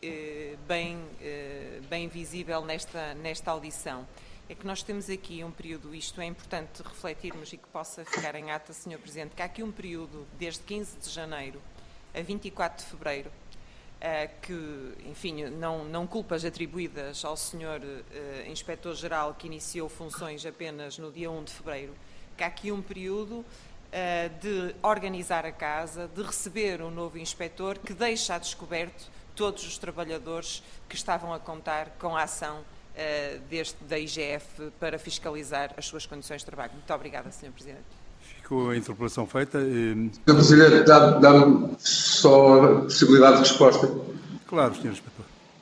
bem visível nesta audição. É que nós temos aqui um período, isto é importante refletirmos e que possa ficar em ata, Sr. Presidente, que há aqui um período desde 15 de janeiro a 24 de fevereiro, que, enfim, não culpas atribuídas ao Sr. Inspetor-Geral, que iniciou funções apenas no dia 1 de fevereiro, que há aqui um período de organizar a casa, de receber um novo inspetor que deixa a descoberto todos os trabalhadores que estavam a contar com a ação da IGF para fiscalizar as suas condições de trabalho. Muito obrigada, Sr. Presidente. Ficou a interpelação feita. Sr. Presidente, dá-me só a possibilidade de resposta. Claro, Sr. Inspetor.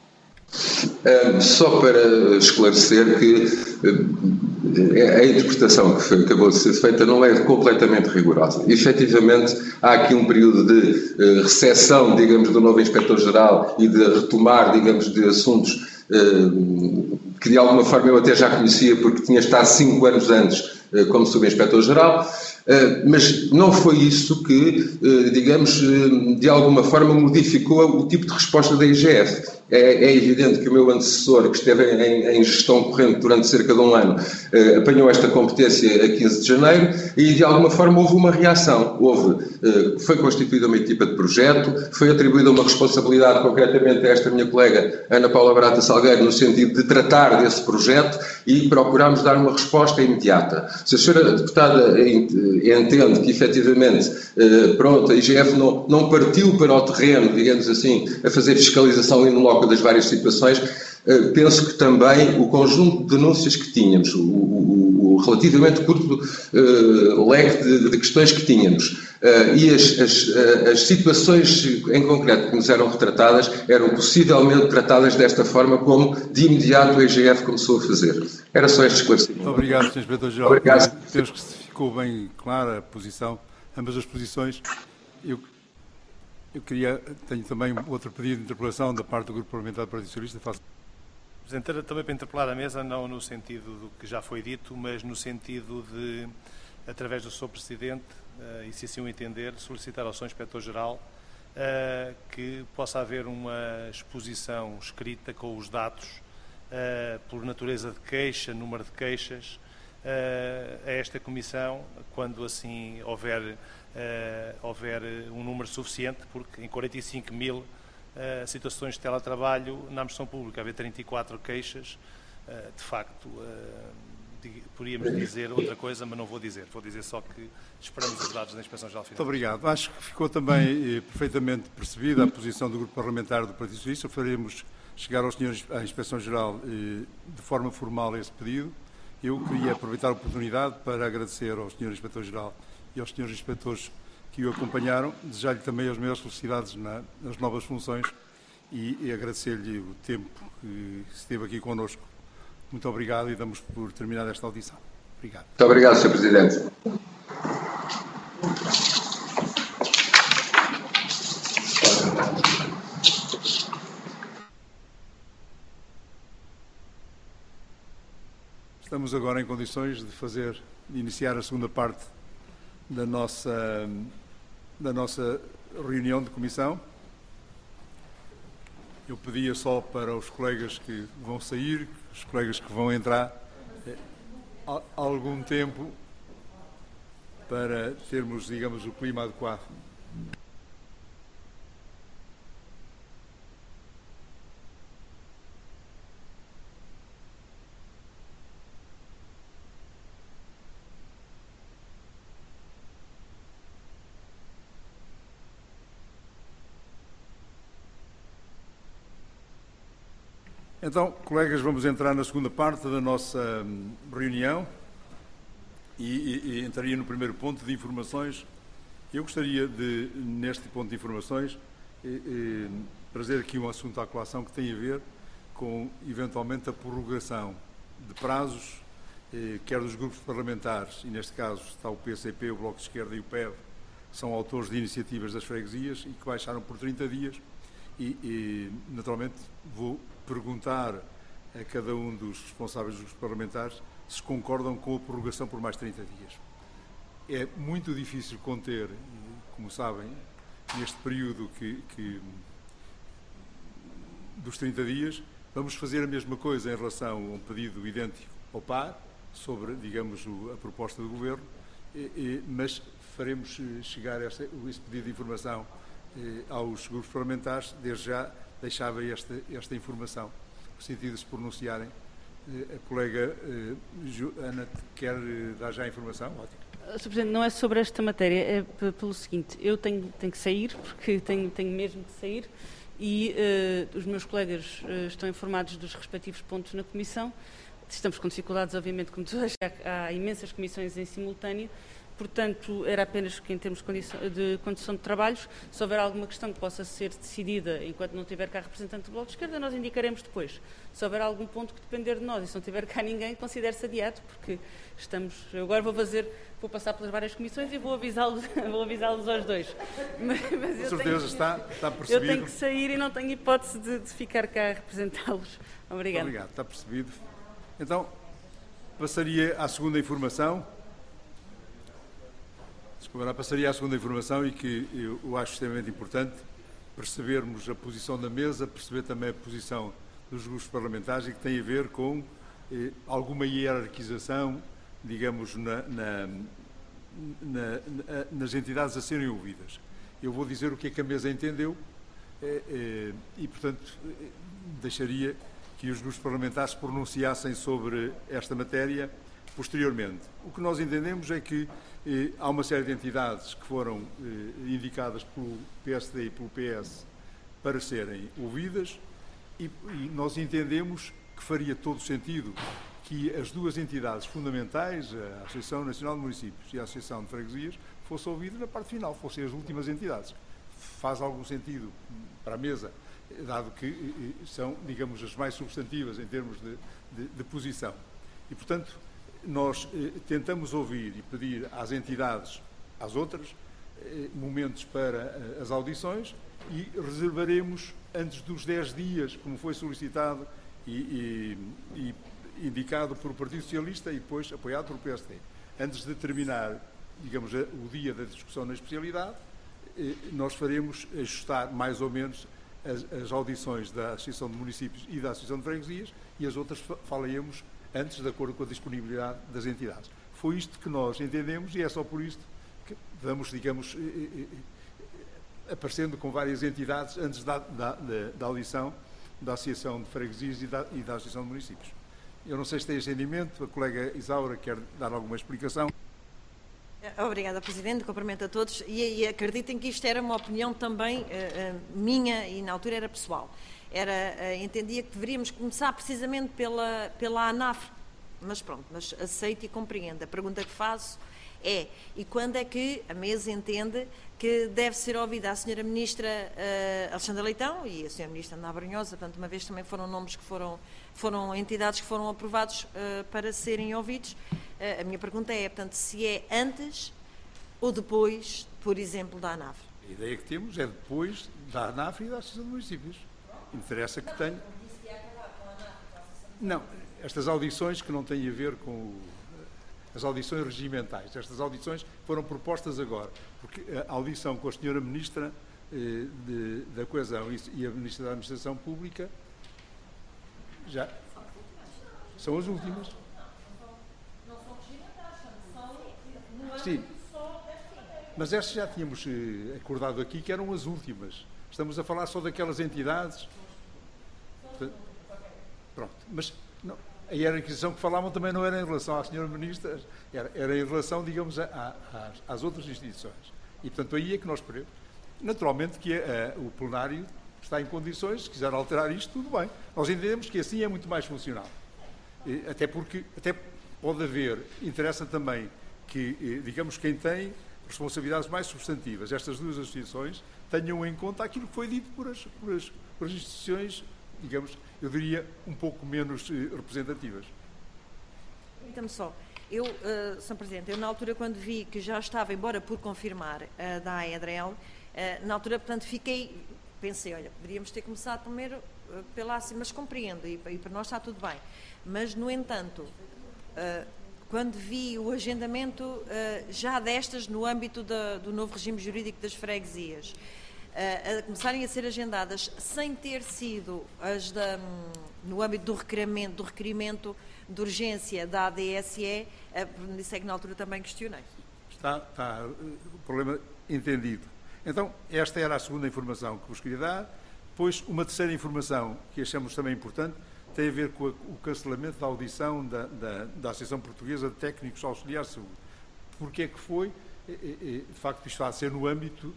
Só para esclarecer que a interpretação que acabou de ser feita não é completamente rigorosa. Efetivamente, há aqui um período de recepção, digamos, do novo Inspetor-Geral e de retomar, digamos, de assuntos que de alguma forma eu até já conhecia porque tinha estado 5 anos antes como Subinspetor-Geral, mas não foi isso que, digamos, de alguma forma modificou o tipo de resposta da IGF. É evidente que o meu antecessor, que esteve em gestão corrente durante cerca de 1 ano, apanhou esta competência a 15 de janeiro e, de alguma forma, houve uma reação. Foi constituída uma equipa de projeto, foi atribuída uma responsabilidade, concretamente a esta minha colega, Ana Paula Barata Salgueiro, no sentido de tratar desse projeto e procurámos dar uma resposta imediata. Se a senhora deputada entende que, efetivamente, a IGF não partiu para o terreno, digamos assim, a fazer fiscalização in loco das várias situações, penso que também o conjunto de denúncias que tínhamos, o relativamente curto leque de questões que tínhamos e as situações em concreto que nos eram retratadas eram possivelmente tratadas desta forma como de imediato a IGF começou a fazer. Era só este esclarecimento. Muito obrigado, Sr. Inspetor-Geral. Obrigado. Temos que ficou bem clara a posição, ambas as posições. Eu tenho também outro pedido de interpelação da parte do Grupo Parlamentar do Partido Socialista. Presidente, também para interpelar a mesa, não no sentido do que já foi dito, mas no sentido de, através do Sr. Presidente, e se assim o entender, solicitar ao Sr. Inspetor-Geral que possa haver uma exposição escrita com os dados, por natureza de queixa, número de queixas, a esta Comissão, quando assim houver um número suficiente, porque em 45 mil situações de teletrabalho na administração pública, haver 34 queixas, de facto, Podíamos dizer outra coisa, mas não vou dizer. Vou dizer só que esperamos os dados da Inspeção-Geral de Finanças. Muito obrigado. Acho que ficou também perfeitamente percebida a posição do Grupo Parlamentar do Partido Socialista. Faremos chegar aos senhores, à Inspeção-Geral, de forma formal esse pedido. Eu queria aproveitar a oportunidade para agradecer ao Sr. Inspetor-Geral e aos senhores inspetores que o acompanharam, desejar-lhe também as maiores felicidades nas novas funções e agradecer-lhe o tempo que esteve aqui connosco. Muito obrigado e damos por terminada esta audição. Obrigado. Muito obrigado, Sr. Presidente. Estamos agora em condições de iniciar a segunda parte da nossa reunião de comissão. Eu pedia só para os colegas que vão sair, os colegas que vão entrar, algum tempo para termos, digamos, o clima adequado. Então, colegas, vamos entrar na segunda parte da nossa reunião e entraria no primeiro ponto de informações. Eu gostaria de, neste ponto de informações, trazer aqui um assunto à colação que tem a ver com, eventualmente, a prorrogação de prazos, quer dos grupos parlamentares, e neste caso está o PCP, o Bloco de Esquerda e o PEV, que são autores de iniciativas das freguesias e que baixaram por 30 dias e naturalmente, vou perguntar a cada um dos responsáveis dos grupos parlamentares se concordam com a prorrogação por mais 30 dias. É muito difícil conter, como sabem, neste período dos 30 dias. Vamos fazer a mesma coisa em relação a um pedido idêntico ao PAR, sobre, digamos, a proposta do Governo, mas faremos chegar esse pedido de informação aos grupos parlamentares. Desde já deixava esta informação, no sentido de se pronunciarem. A colega Ana quer dar já a informação? Ótimo. Sr. Presidente, não é sobre esta matéria, é pelo seguinte: eu tenho que sair, porque tenho mesmo que sair, e os meus colegas estão informados dos respectivos pontos na Comissão. Estamos com dificuldades, obviamente, como todos, há imensas comissões em simultâneo. Portanto, era apenas que, em termos de condução de trabalhos, se houver alguma questão que possa ser decidida enquanto não tiver cá representante do Bloco de Esquerda, nós indicaremos depois. Se houver algum ponto que depender de nós e se não tiver cá ninguém, considere-se adiado, porque eu agora vou passar pelas várias comissões e vou avisá-los aos dois. Mas com certeza está percebido. Eu tenho que sair e não tenho hipótese de ficar cá a representá-los. Obrigado. Obrigado, está percebido. Então, passaria à segunda informação. Passaria à segunda informação, e que eu acho extremamente importante percebermos a posição da mesa, perceber também a posição dos grupos parlamentares, e que tem a ver com alguma hierarquização, digamos, nas entidades a serem ouvidas. Eu vou dizer o que é que a mesa entendeu e, portanto, deixaria que os grupos parlamentares se pronunciassem sobre esta matéria posteriormente. O que nós entendemos é que há uma série de entidades que foram indicadas pelo PSD e pelo PS para serem ouvidas e nós entendemos que faria todo sentido que as duas entidades fundamentais, a Associação Nacional de Municípios e a Associação de Freguesias, fossem ouvidas na parte final, fossem as últimas entidades. Faz algum sentido para a mesa, dado que são, digamos, as mais substantivas em termos de posição. E, portanto, nós tentamos ouvir e pedir às entidades, às outras, momentos para as audições e reservaremos antes dos 10 dias, como foi solicitado e indicado pelo Partido Socialista e depois apoiado pelo PSD. Antes de terminar, digamos, o dia da discussão na especialidade, nós faremos ajustar mais ou menos as audições da Associação de Municípios e da Associação de Freguesias e as outras falaremos antes, de acordo com a disponibilidade das entidades. Foi isto que nós entendemos e é só por isto que vamos, digamos, aparecendo com várias entidades antes da audição da Associação de Freguesias e da Associação de Municípios. Eu não sei se tem entendimento, a colega Isaura quer dar alguma explicação. Obrigada, Presidente, cumprimento a todos e acreditem que isto era uma opinião também minha e na altura era pessoal. Entendia que deveríamos começar precisamente pela ANAF, mas pronto, mas aceito e compreendo. A pergunta que faço é, e quando é que a mesa entende que deve ser ouvida a Sra. Ministra Alexandra Leitão e a Sra. Ministra Ana Brunhosa, portanto, uma vez também foram nomes que foram entidades que foram aprovados para serem ouvidos. A minha pergunta é, portanto, se é antes ou depois, por exemplo, da ANAF. A ideia que temos é depois da ANAF e da Associação de Municípios. Interessa que tenha... Não, estas audições que não têm a ver com as audições regimentais. Estas audições foram propostas agora, porque a audição com a Sra. Ministra da Coesão e a Ministra da Administração Pública já são as últimas. Não são regimentais, são Sim, mas estas já tínhamos acordado aqui que eram as últimas. Estamos a falar só daquelas entidades. Pronto, mas não, a hierarquização que falavam também não era em relação à Sra. Ministra, era em relação, digamos, às outras instituições. E, portanto, aí é que nós queremos. Naturalmente que o plenário está em condições, se quiser alterar isto, tudo bem. Nós entendemos que assim é muito mais funcional. Até porque pode haver, interessa também que, digamos, quem tem responsabilidades mais substantivas, estas duas instituições, tenham em conta aquilo que foi dito por as instituições, digamos, eu diria, um pouco menos representativas. Permita-me só, Sr. Presidente, eu na altura quando vi que já estava, embora por confirmar, da AEDREL, na altura, portanto, pensei, olha, poderíamos ter começado primeiro pela ACI, mas compreendo, e para nós está tudo bem. Mas, no entanto, quando vi o agendamento já destas no âmbito do novo regime jurídico das freguesias, a começarem a ser agendadas sem ter sido no âmbito do requerimento de urgência da ADSE, disse que na altura também questionei. Está o problema entendido. Então, esta era a segunda informação que vos queria dar. Depois, uma terceira informação que achamos também importante tem a ver com o cancelamento da audição da Associação Portuguesa de Técnicos Auxiliares de Saúde. Porque é que foi? De facto, isto está a ser no âmbito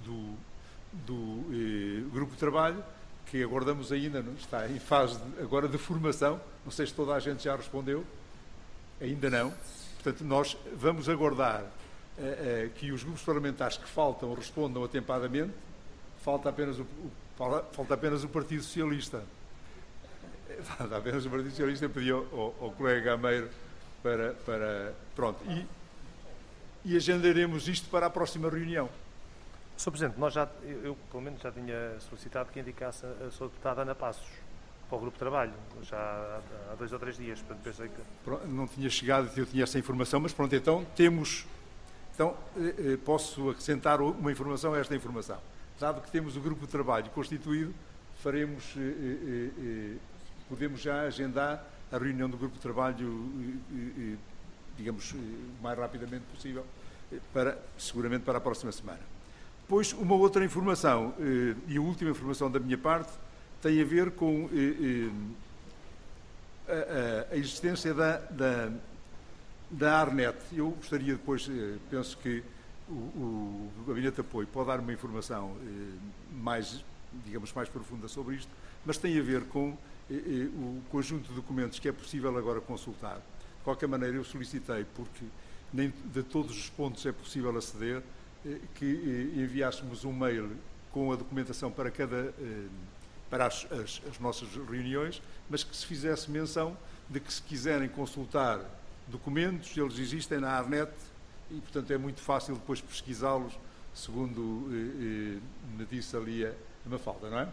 do grupo de trabalho, que aguardamos ainda, está em fase agora de formação. Não sei se toda a gente já respondeu. Ainda não. Portanto, nós vamos aguardar que os grupos parlamentares que faltam respondam atempadamente. Falta apenas o Partido Socialista. Falta apenas o Partido Socialista. Pedi ao colega Gameiro para pronto. E agendaremos isto para a próxima reunião. Sr. Presidente, eu pelo menos já tinha solicitado que indicasse a Sra. Deputada Ana Passos para o grupo de trabalho, já há 2 ou 3 dias, portanto pensei que... Pronto, não tinha chegado, eu tinha essa informação, mas pronto, então temos... Então, posso acrescentar uma informação a esta informação. Dado que temos o grupo de trabalho constituído, podemos já agendar a reunião do grupo de trabalho, digamos, o mais rapidamente possível, seguramente para a próxima semana. Depois, uma outra informação, e a última informação da minha parte, tem a ver com a existência da ARNET. Eu gostaria depois, penso que o Gabinete de Apoio pode dar uma informação mais profunda sobre isto, mas tem a ver com o conjunto de documentos que é possível agora consultar. De qualquer maneira, eu solicitei, porque nem de todos os pontos é possível aceder, que enviássemos um mail com a documentação para as nossas reuniões, mas que se fizesse menção de que, se quiserem consultar documentos, eles existem na ARNET e, portanto, é muito fácil depois pesquisá-los, segundo me disse ali a Mafalda, não é?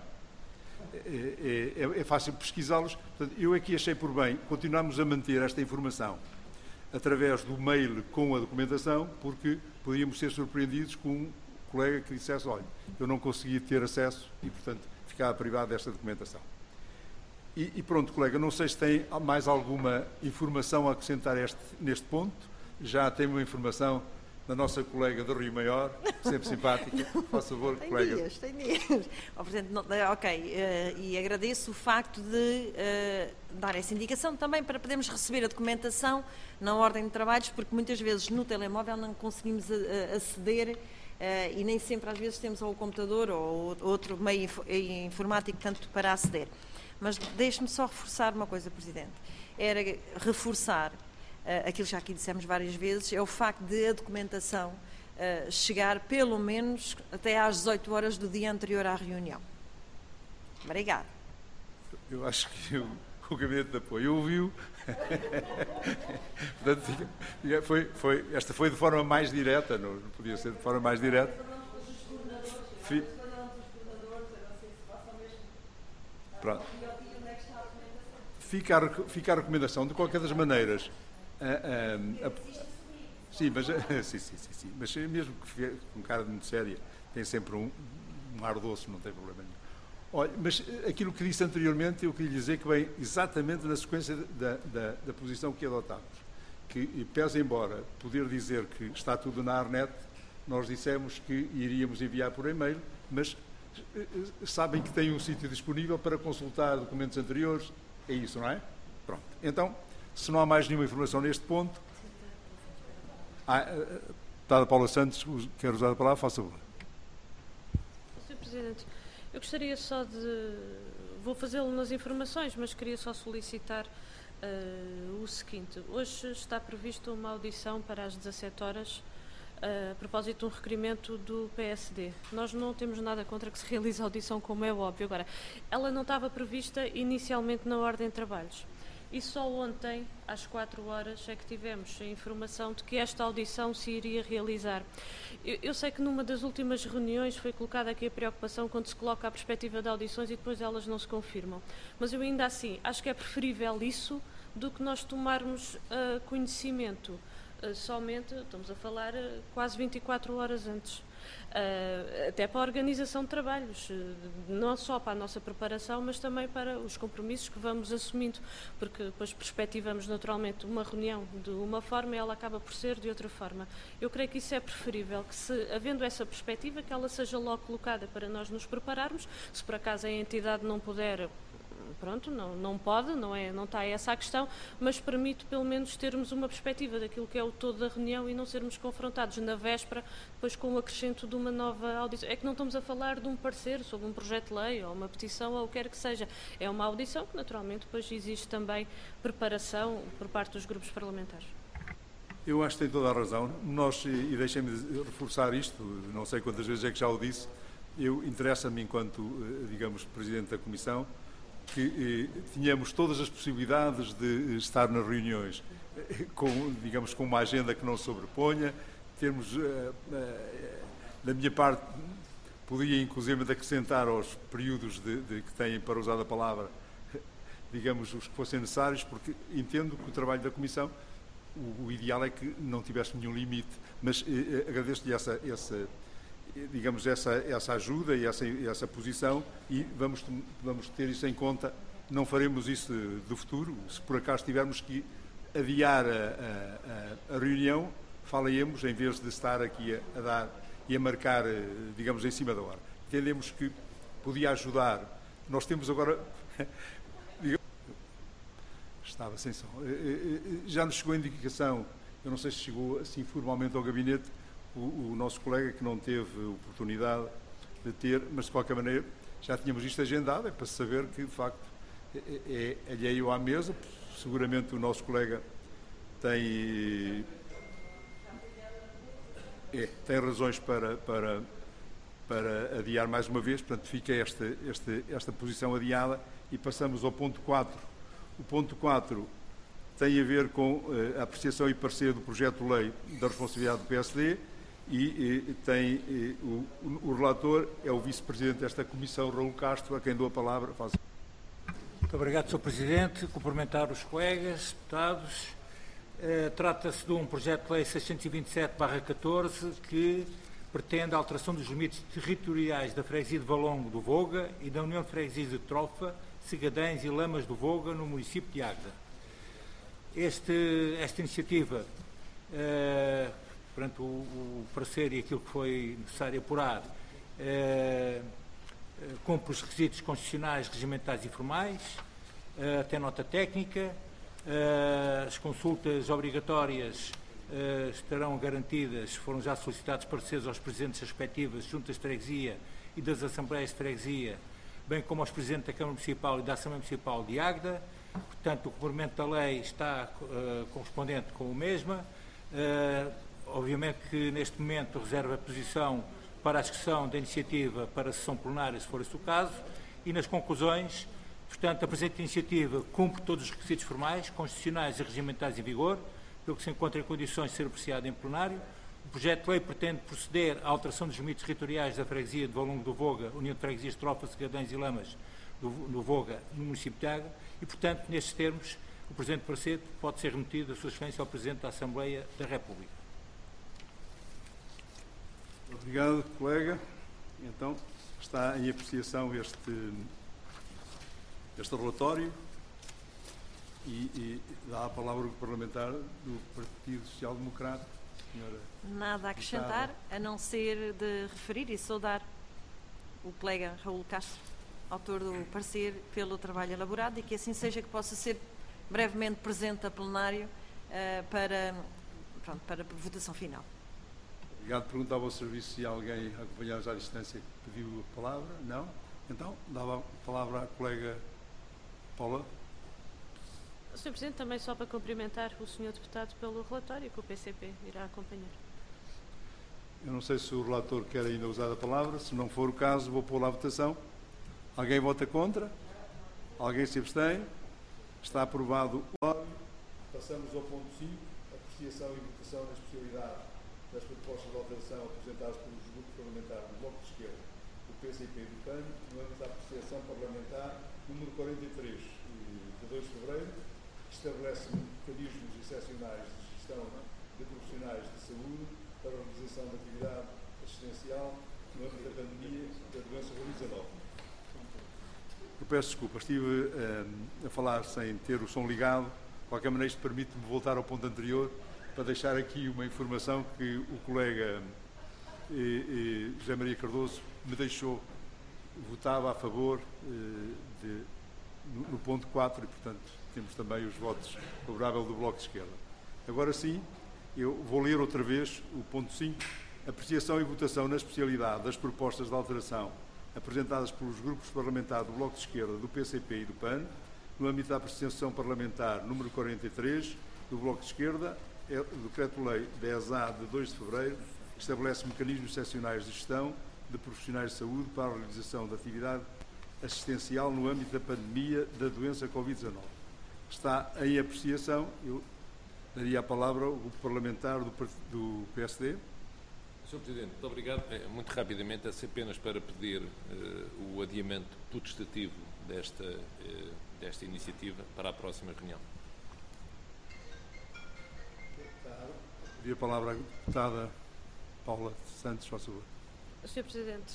É fácil pesquisá-los. Portanto, eu aqui achei por bem continuarmos a manter esta informação através do mail com a documentação, porque podíamos ser surpreendidos com um colega que dissesse, olha, eu não consegui ter acesso e, portanto, ficava privado desta documentação. E pronto, colega, não sei se tem mais alguma informação a acrescentar neste ponto. Já tem uma informação da nossa colega do Rio Maior, sempre simpática. Faça favor, colega. Tem dias. Oh, Presidente, ok, e agradeço o facto de dar essa indicação também para podermos receber a documentação na ordem de trabalhos, porque muitas vezes no telemóvel não conseguimos aceder e nem sempre às vezes temos ou o computador ou outro meio informático tanto para aceder. Mas deixe-me só reforçar uma coisa, Presidente. Era reforçar aquilo que já aqui dissemos várias vezes, é o facto de a documentação chegar pelo menos até às 18 horas do dia anterior à reunião. Obrigada. Eu acho que o Gabinete de Apoio ouviu. Portanto, esta foi de forma mais direta, não podia ser de forma mais direta. Pronto. Fica a recomendação, de qualquer das maneiras. Sim, mas, sim, mas mesmo que com cara muito séria, tem sempre um ar doce, não tem problema nenhum. Olha, mas aquilo que disse anteriormente, eu queria dizer que vem exatamente na sequência da posição que adotámos. Que, pese embora poder dizer que está tudo na Arnet, nós dissemos que iríamos enviar por e-mail, mas sabem que tem um sítio disponível para consultar documentos anteriores, é isso, não é? Pronto. Então, se não há mais nenhuma informação neste ponto, Deputada Paula Santos, quer usar a palavra, faça favor. Sr. Presidente, eu gostaria só de... Vou fazê-lo nas informações, mas queria só solicitar o seguinte. Hoje está prevista uma audição para as 17 horas a propósito de um requerimento do PSD. Nós não temos nada contra que se realize a audição, como é óbvio. Agora, ela não estava prevista inicialmente na ordem de trabalhos. E só ontem, às 4 horas, é que tivemos a informação de que esta audição se iria realizar. Eu sei que numa das últimas reuniões foi colocada aqui a preocupação quando se coloca a perspectiva de audições e depois elas não se confirmam. Mas eu ainda assim acho que é preferível isso do que nós tomarmos conhecimento. Somente, estamos a falar quase 24 horas antes. Até para a organização de trabalhos, não só para a nossa preparação, mas também para os compromissos que vamos assumindo, porque depois perspectivamos naturalmente uma reunião de uma forma e ela acaba por ser de outra forma. Eu creio que isso é preferível, que se, havendo essa perspectiva, que ela seja logo colocada para nós nos prepararmos. Se por acaso a entidade não puder, pronto, não pode, não está essa a questão, mas permite pelo menos termos uma perspectiva daquilo que é o todo da reunião e não sermos confrontados na véspera, depois com o acrescento de uma nova audição. É que não estamos a falar de um parecer sobre um projeto de lei ou uma petição ou o que quer que seja. É uma audição que naturalmente depois existe também preparação por parte dos grupos parlamentares. Eu acho que tem toda a razão. Nós, e deixem-me reforçar isto, não sei quantas vezes é que já o disse, interessa-me enquanto, digamos, Presidente da Comissão, que tínhamos todas as possibilidades de estar nas reuniões digamos, com uma agenda que não sobreponha, termos, da minha parte, podia inclusive acrescentar aos períodos que têm para usar a palavra, digamos, os que fossem necessários, porque entendo que o trabalho da Comissão, o ideal é que não tivesse nenhum limite, mas agradeço-lhe essa ajuda e essa posição e vamos ter isso em conta. Não faremos isso do futuro. Se por acaso tivermos que adiar a reunião, falaremos em vez de estar aqui a dar e a marcar, digamos, em cima da hora. Entendemos que podia ajudar. Nós temos agora... Estava sem som. Já nos chegou a indicação, eu não sei se chegou assim formalmente ao gabinete, o nosso colega que não teve oportunidade de ter, mas de qualquer maneira já tínhamos isto agendado, é para saber que de facto é alheio à mesa. Seguramente o nosso colega tem razões para adiar mais uma vez, portanto fica esta posição adiada e passamos ao ponto 4. O ponto 4 tem a ver com a apreciação e parecer do projeto de lei da responsabilidade do PSD e tem o relator é o vice-presidente desta comissão, Raul Castro, a quem dou a palavra. Muito obrigado, Sr. Presidente. Cumprimentar os colegas, deputados. Trata-se de um projeto de lei 627/14 que pretende a alteração dos limites territoriais da freguesia de Valongo do Voga e da União de Freguesias de Trofa, Segadães e Lamas do Voga, no município de Águeda. Esta iniciativa perante o parecer e aquilo que foi necessário apurar, cumpre os requisitos constitucionais, regimentais e formais, até nota técnica. As consultas obrigatórias estarão garantidas, foram já solicitados pareceres aos presidentes das respectivas juntas de freguesia e das assembleias de freguesia, bem como aos presidentes da Câmara Municipal e da Assembleia Municipal de Águeda. Portanto, o cumprimento da lei está correspondente com a mesma. Obviamente que neste momento reserva a posição para a discussão da iniciativa para a sessão plenária, se for esse o caso, e nas conclusões, portanto, a presente iniciativa cumpre todos os requisitos formais, constitucionais e regimentais em vigor, pelo que se encontra em condições de ser apreciado em plenário. O projeto de lei pretende proceder à alteração dos limites territoriais da freguesia de Valongo do Voga, União de Freguesias de Trofa, Segadães e Lamas do Voga, no município de Águeda, e, portanto, nestes termos, o presente parecer pode ser remetido a sua excelência ao Presidente da Assembleia da República. Obrigado, colega. Então, está em apreciação este relatório e dá a palavra ao parlamentar do Partido Social Democrata. Senhora Nada a acrescentar, a não ser de referir e saudar o colega Raul Castro, autor do parecer, pelo trabalho elaborado, e que assim seja, que possa ser brevemente presente a plenário para votação final. Obrigado. Perguntava ao serviço se alguém acompanhava já à distância que pediu a palavra. Não? Então, dava a palavra à colega Paula. Sr. Presidente, também só para cumprimentar o Sr. Deputado pelo relatório que o PCP irá acompanhar. Eu não sei se o relator quer ainda usar a palavra. Se não for o caso, vou pô-la à votação. Alguém vota contra? Alguém se abstém? Está aprovado. Passamos ao ponto 5, apreciação e votação na especialidade das propostas de alteração apresentadas pelos grupos parlamentares do Bloco de Esquerda, do PCP e do PAN, no âmbito da apreciação parlamentar número 43, de 2 de fevereiro, que estabelece mecanismos excepcionais de gestão de profissionais de saúde para a realização da atividade assistencial no âmbito da pandemia da doença Covid-19. Eu peço desculpa, estive a falar sem ter o som ligado. De qualquer maneira, isto permite-me voltar ao ponto anterior para deixar aqui uma informação que o colega José Maria Cardoso me deixou, votava a favor no ponto 4 e, portanto, temos também os votos favoráveis do Bloco de Esquerda. Agora sim, eu vou ler outra vez o ponto 5, apreciação e votação na especialidade das propostas de alteração apresentadas pelos grupos parlamentares do Bloco de Esquerda, do PCP e do PAN, no âmbito da apreciação parlamentar número 43 do Bloco de Esquerda, é o Decreto-Lei 10A de 2 de fevereiro, que estabelece mecanismos excepcionais de gestão de profissionais de saúde para a realização da atividade assistencial no âmbito da pandemia da doença Covid-19. Está em apreciação. Eu daria a palavra ao grupo parlamentar do PSD. Sr. Presidente, muito obrigado. Muito rapidamente, é apenas para pedir o adiamento potestativo desta iniciativa para a próxima reunião. Pedir a palavra à deputada Paula Santos, por favor. Sr. Presidente,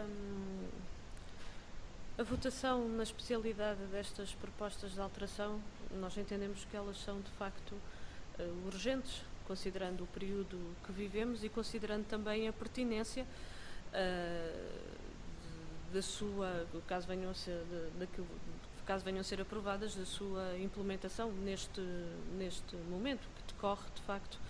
a votação na especialidade destas propostas de alteração, nós entendemos que elas são, de facto, urgentes, considerando o período que vivemos e considerando também a pertinência da sua, caso venham a ser aprovadas, da sua implementação neste momento que decorre, de facto,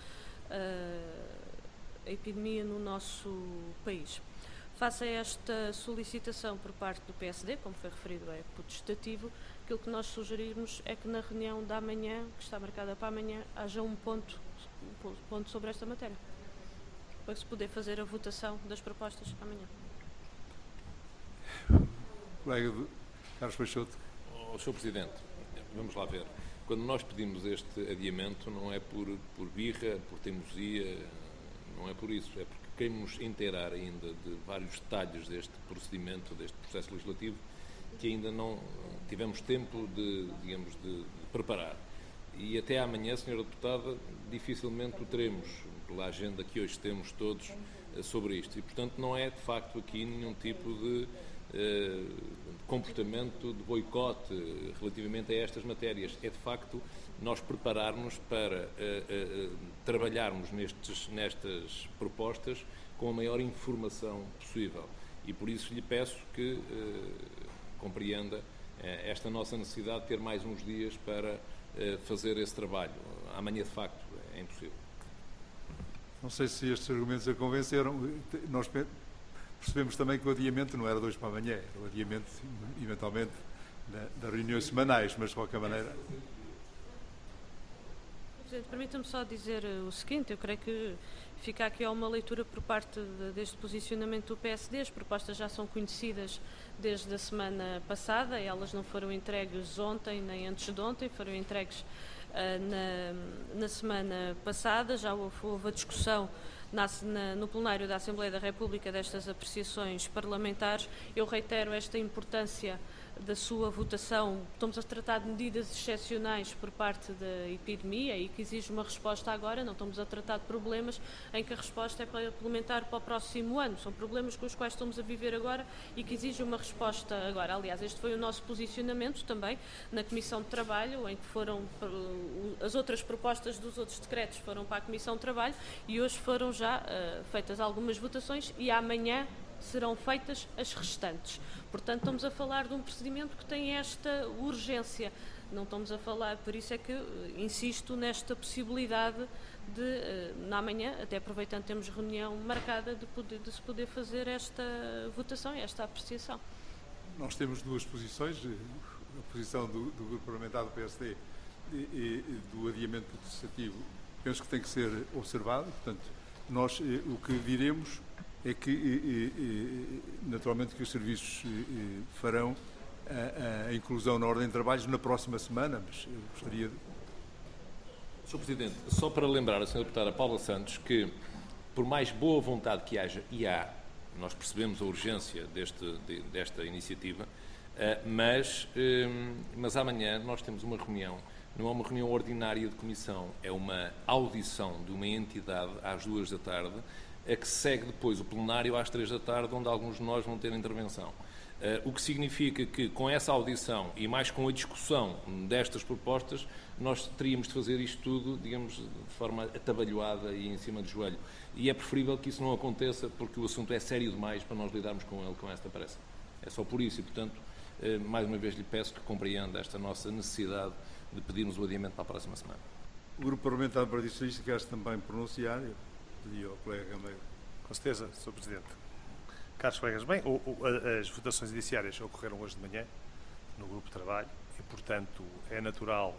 a epidemia no nosso país. Face a esta solicitação por parte do PSD, como foi referido, é potestativo, aquilo que nós sugerimos é que na reunião da manhã, que está marcada para amanhã, haja um ponto sobre esta matéria, para se poder fazer a votação das propostas amanhã. Colega Carlos Peixoto. Sr. Presidente, vamos lá ver. Quando nós pedimos este adiamento, não é por birra, por teimosia, não é por isso, é porque queremos inteirar ainda de vários detalhes deste procedimento, deste processo legislativo, que ainda não tivemos tempo de preparar. E até amanhã, Sra. Deputada, dificilmente o teremos, pela agenda que hoje temos todos sobre isto. E, portanto, não é, de facto, aqui nenhum tipo de comportamento de boicote relativamente a estas matérias. É, de facto, nós prepararmos para trabalharmos nestas propostas com a maior informação possível. E por isso lhe peço que compreenda esta nossa necessidade de ter mais uns dias para fazer esse trabalho. Amanhã, de facto, é impossível. Não sei se estes argumentos a convenceram. Nós percebemos também que o adiamento não era de hoje para amanhã, era o adiamento, eventualmente, das reuniões semanais, mas de qualquer maneira... Presidente, permita-me só dizer o seguinte: eu creio que fica aqui uma leitura por parte deste posicionamento do PSD. As propostas já são conhecidas desde a semana passada, elas não foram entregues ontem nem antes de ontem, foram entregues na semana passada. Já houve a discussão no plenário da Assembleia da República destas apreciações parlamentares. Eu reitero esta importância da sua votação. Estamos a tratar de medidas excepcionais por parte da epidemia e que exige uma resposta agora. Não estamos a tratar de problemas em que a resposta é para implementar para o próximo ano. São problemas com os quais estamos a viver agora e que exigem uma resposta agora. Aliás, este foi o nosso posicionamento também na Comissão de Trabalho, em que foram as outras propostas dos outros decretos foram para a Comissão de Trabalho e hoje foram já feitas algumas votações e amanhã serão feitas as restantes. Portanto, estamos a falar de um procedimento que tem esta urgência. Não estamos a falar, por isso é que insisto nesta possibilidade de, na manhã, até aproveitando temos reunião marcada, de se poder fazer esta votação e esta apreciação. Nós temos duas posições, a posição do Grupo Parlamentar do PSD e do adiamento legislativo. Penso que tem que ser observado, portanto, nós o que diremos é que, naturalmente, que os serviços farão a inclusão na ordem de trabalhos na próxima semana, mas eu gostaria de... Sr. Presidente, só para lembrar a Sra. Deputada Paula Santos que, por mais boa vontade que haja, e há, nós percebemos a urgência desta iniciativa, mas amanhã nós temos uma reunião, não é uma reunião ordinária de comissão, é uma audição de uma entidade às 2 da tarde, a que segue depois o plenário às 3 da tarde, onde alguns de nós vão ter intervenção. O que significa que, com essa audição e mais com a discussão destas propostas, nós teríamos de fazer isto tudo, digamos, de forma atabalhoada e em cima de joelho. E é preferível que isso não aconteça, porque o assunto é sério demais para nós lidarmos com ele com esta pressa. É só por isso e, portanto, mais uma vez lhe peço que compreenda esta nossa necessidade de pedirmos o adiamento para a próxima semana. O Grupo Parlamentar do Partido Socialista quer também pronunciar. Eu pedi ao colega Gameiro. Com certeza, Sr. Presidente. Caros colegas, bem, as votações judiciárias ocorreram hoje de manhã no Grupo de Trabalho e, portanto, é natural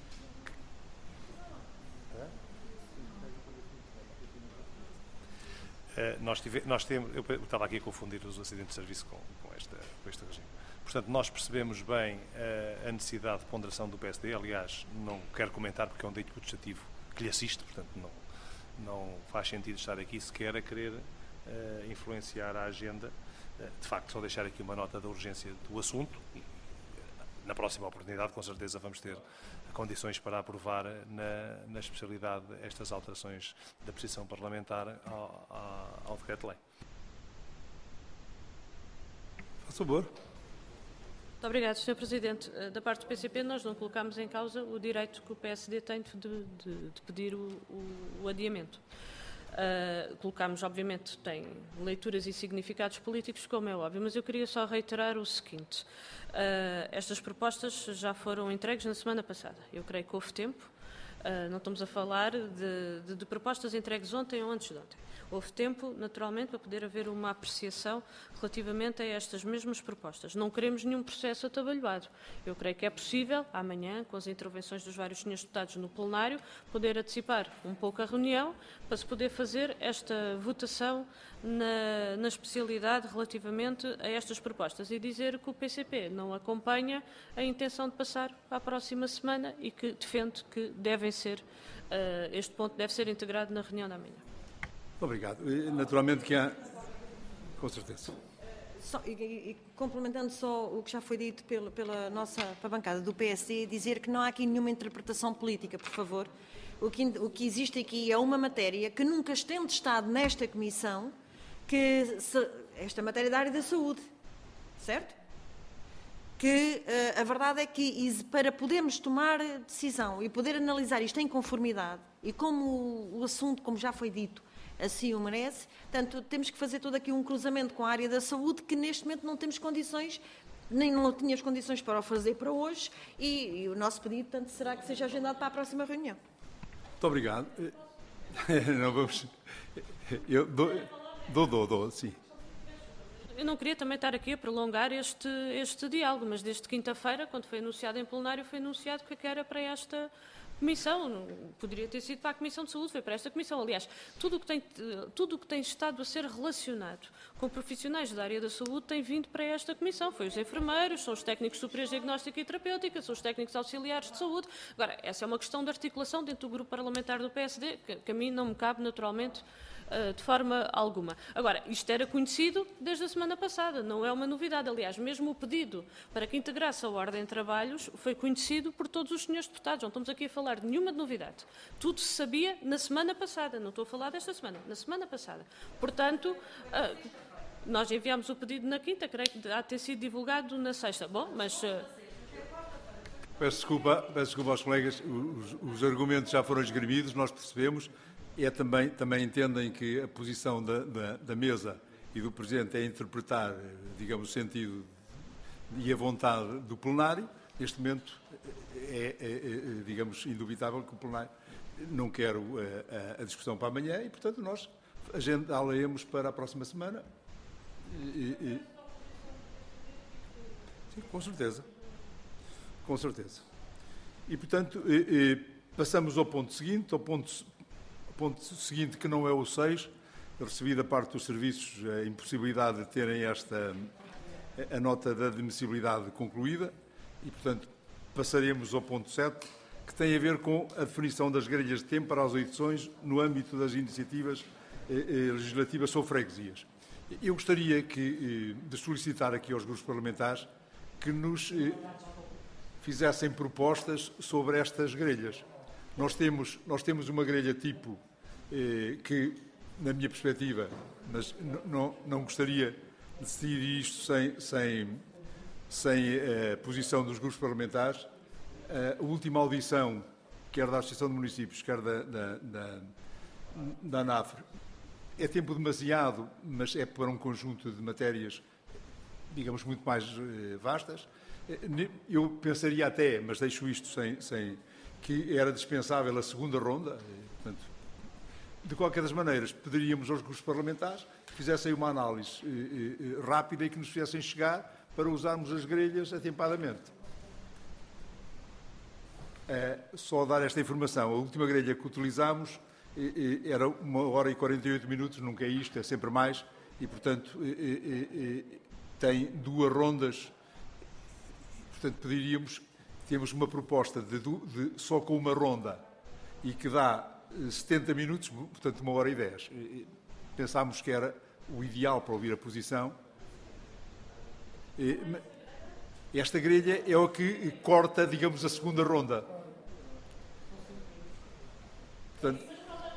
que... Nós temos, eu estava aqui a confundir os acidentes de serviço com este regime. Portanto, nós percebemos bem a necessidade de ponderação do PSD. Aliás, não quero comentar porque é um dito legislativo que lhe assiste, portanto, não faz sentido estar aqui sequer a querer influenciar a agenda. De facto, só deixar aqui uma nota da urgência do assunto e, na próxima oportunidade, com certeza vamos ter condições para aprovar na especialidade estas alterações da posição parlamentar ao decreto-lei. Por favor. Muito obrigado, Sr. Presidente. Da parte do PCP, nós não colocamos em causa o direito que o PSD tem de pedir o adiamento. Colocámos, obviamente, tem leituras e significados políticos, como é óbvio, mas eu queria só reiterar o seguinte. Estas propostas já foram entregues na semana passada. Eu creio que houve tempo. Não estamos a falar de propostas entregues ontem ou antes de ontem. Houve tempo, naturalmente, para poder haver uma apreciação relativamente a estas mesmas propostas. Não queremos nenhum processo atabalhoado. Eu creio que é possível, amanhã, com as intervenções dos vários senhores deputados no plenário, poder antecipar um pouco a reunião para se poder fazer esta votação na especialidade relativamente a estas propostas e dizer que o PCP não acompanha a intenção de passar para a próxima semana e que defende que devem ser, este ponto deve ser integrado na reunião da manhã. Obrigado. Naturalmente que há... Com certeza. E complementando só o que já foi dito pela bancada do PSD, dizer que não há aqui nenhuma interpretação política, por favor. O que existe aqui é uma matéria que nunca tem estado nesta comissão, esta matéria da área da saúde, certo? que a verdade é que para podermos tomar decisão e poder analisar isto em conformidade, e como o assunto, como já foi dito, assim o merece, portanto, temos que fazer todo aqui um cruzamento com a área da saúde, que neste momento não temos condições, nem não tínhamos condições para o fazer para hoje, e o nosso pedido, portanto, será que seja agendado para a próxima reunião. Muito obrigado. Não vamos... Eu dou, sim. Eu não queria também estar aqui a prolongar este diálogo, mas desde quinta-feira, quando foi anunciado em plenário, foi anunciado que era para esta comissão. Não poderia ter sido para a Comissão de Saúde, foi para esta comissão. Aliás, tudo o que tem estado a ser relacionado com profissionais da área da saúde tem vindo para esta comissão. Foi os enfermeiros, são os técnicos superiores de diagnóstica e terapêutica, são os técnicos auxiliares de saúde. Agora, essa é uma questão de articulação dentro do grupo parlamentar do PSD, que a mim não me cabe naturalmente de forma alguma. Agora, isto era conhecido desde a semana passada, não é uma novidade. Aliás, mesmo o pedido para que integrasse a ordem de trabalhos foi conhecido por todos os senhores deputados. Não estamos aqui a falar de nenhuma novidade. Tudo se sabia na semana passada. Não estou a falar desta semana, na semana passada. Portanto, nós enviámos o pedido na quinta, creio que há de ter sido divulgado na sexta. Bom, mas... Peço desculpa aos colegas, os argumentos já foram esgrimidos, nós percebemos. Também entendem que a posição da mesa e do Presidente é interpretar, digamos, o sentido e a vontade do plenário. Neste momento digamos, indubitável que o plenário não quer a discussão para amanhã e, portanto, nós agendá-la-emos para a próxima semana. Sim, com certeza. Com certeza. E, portanto, passamos ao ponto seguinte, ponto seguinte, que não é o 6, eu recebi da parte dos serviços a impossibilidade de terem a nota da admissibilidade concluída e, portanto, passaremos ao ponto 7, que tem a ver com a definição das grelhas de tempo para as audições no âmbito das iniciativas legislativas sobre freguesias. Eu gostaria de solicitar aqui aos grupos parlamentares que nos fizessem propostas sobre estas grelhas. Nós temos uma grelha tipo que, na minha perspectiva, mas não gostaria de decidir isto sem a posição dos grupos parlamentares. A última audição, quer da Associação de Municípios, quer da ANAFRE, é tempo demasiado, mas é para um conjunto de matérias, digamos, muito mais vastas. Eu pensaria até, mas deixo isto sem que era dispensável a segunda ronda. Portanto, de qualquer das maneiras, pediríamos aos grupos parlamentares que fizessem uma análise rápida e que nos fizessem chegar para usarmos as grelhas atempadamente. Só dar esta informação. A última grelha que utilizámos era 1h48, nunca é isto, é sempre mais, e, portanto, tem 2 rondas. Portanto, pediríamos, temos uma proposta de só com uma ronda e que dá 70 minutos, portanto 1h10. Pensámos que era o ideal para ouvir a posição. Esta grelha é o que corta, digamos, a segunda ronda. Portanto,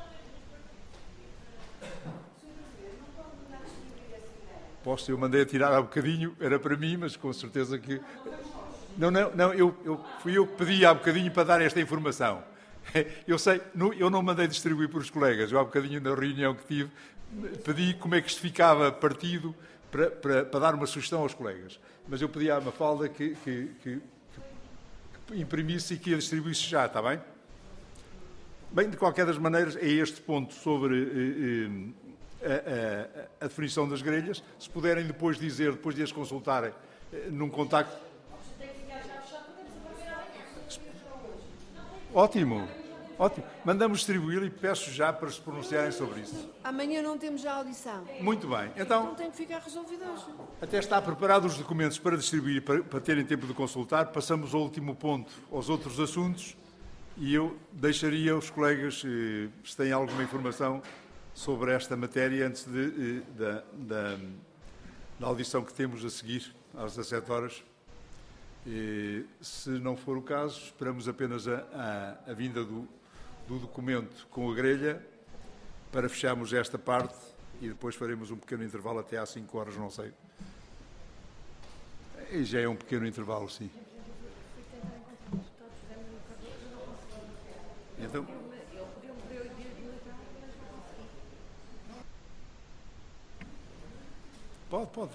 eu mandei a tirar há bocadinho, era para mim, mas com certeza que... Não, fui eu que pedi há bocadinho para dar esta informação. Eu sei, eu não mandei distribuir por os colegas. Eu há bocadinho na reunião que tive, pedi como é que isto ficava partido para dar uma sugestão aos colegas. Mas eu pedi à Mafalda que imprimisse e que a distribuísse já, está bem? Bem, de qualquer das maneiras, é este ponto sobre a definição das grelhas. Se puderem depois dizer, depois de as consultarem, num contacto... Ótimo. Mandamos distribuir e peço já para se pronunciarem sobre isso. Amanhã não temos já audição. Muito bem. Então tem que ficar resolvido hoje. Até está preparados os documentos para distribuir, para terem tempo de consultar. Passamos ao último ponto, aos outros assuntos, e eu deixaria os colegas, se têm alguma informação sobre esta matéria, antes da audição que temos a seguir, às 17 horas. Se não for o caso, esperamos apenas a vinda do documento com a grelha para fecharmos esta parte e depois faremos um pequeno intervalo até às 5 horas, não sei. E já é um pequeno intervalo, sim. Então... Pode.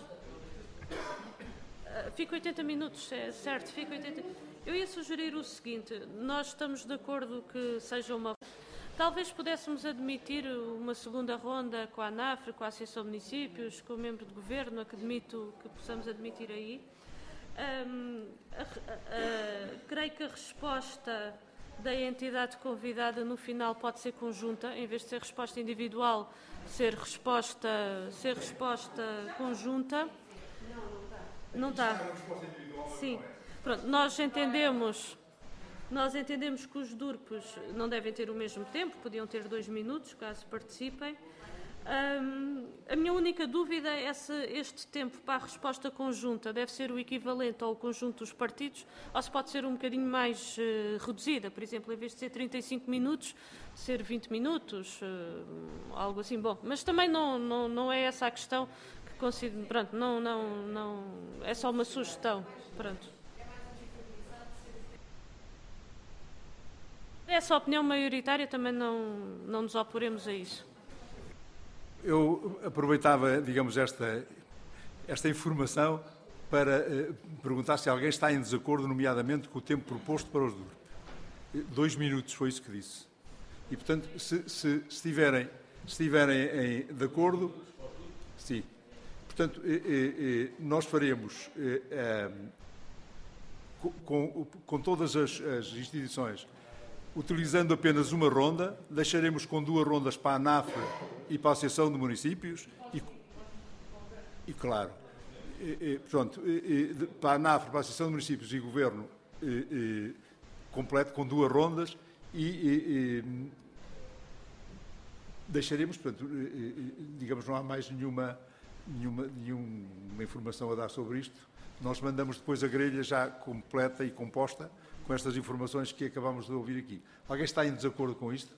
Fica 80 minutos, certo, fica 80. Eu ia sugerir o seguinte, nós estamos de acordo que seja uma... Talvez pudéssemos admitir uma segunda ronda com a ANAF, com a Associação de Municípios, com o membro de Governo, acredito que possamos admitir aí. Creio que a resposta da entidade convidada no final pode ser conjunta, em vez de ser resposta individual, ser resposta conjunta. Não está. Sim. Pronto, nós entendemos que os DURPs não devem ter o mesmo tempo, podiam ter 2 minutos, caso participem. A minha única dúvida é se este tempo para a resposta conjunta deve ser o equivalente ao conjunto dos partidos ou se pode ser um bocadinho mais reduzida, por exemplo, em vez de ser 35 minutos, ser 20 minutos, algo assim. Bom, mas também não é essa a questão que considero. Pronto, não, é só uma sugestão. Pronto. Essa opinião maioritária também não nos oporemos a isso. Eu aproveitava, digamos, esta informação para perguntar se alguém está em desacordo, nomeadamente, com o tempo proposto para os DURP. 2 minutos, foi isso que disse. E, portanto, se estiverem de acordo, sim. Portanto, nós faremos, com todas as instituições, utilizando apenas uma ronda, deixaremos com 2 rondas para a ANAF e para a Associação de Municípios e claro, pronto, para a ANAF, para a Associação de Municípios e Governo completo com 2 rondas e deixaremos, portanto, digamos, não há mais nenhuma informação a dar sobre isto. Nós mandamos depois a grelha já completa e composta com estas informações que acabamos de ouvir aqui. Alguém está em desacordo com isto?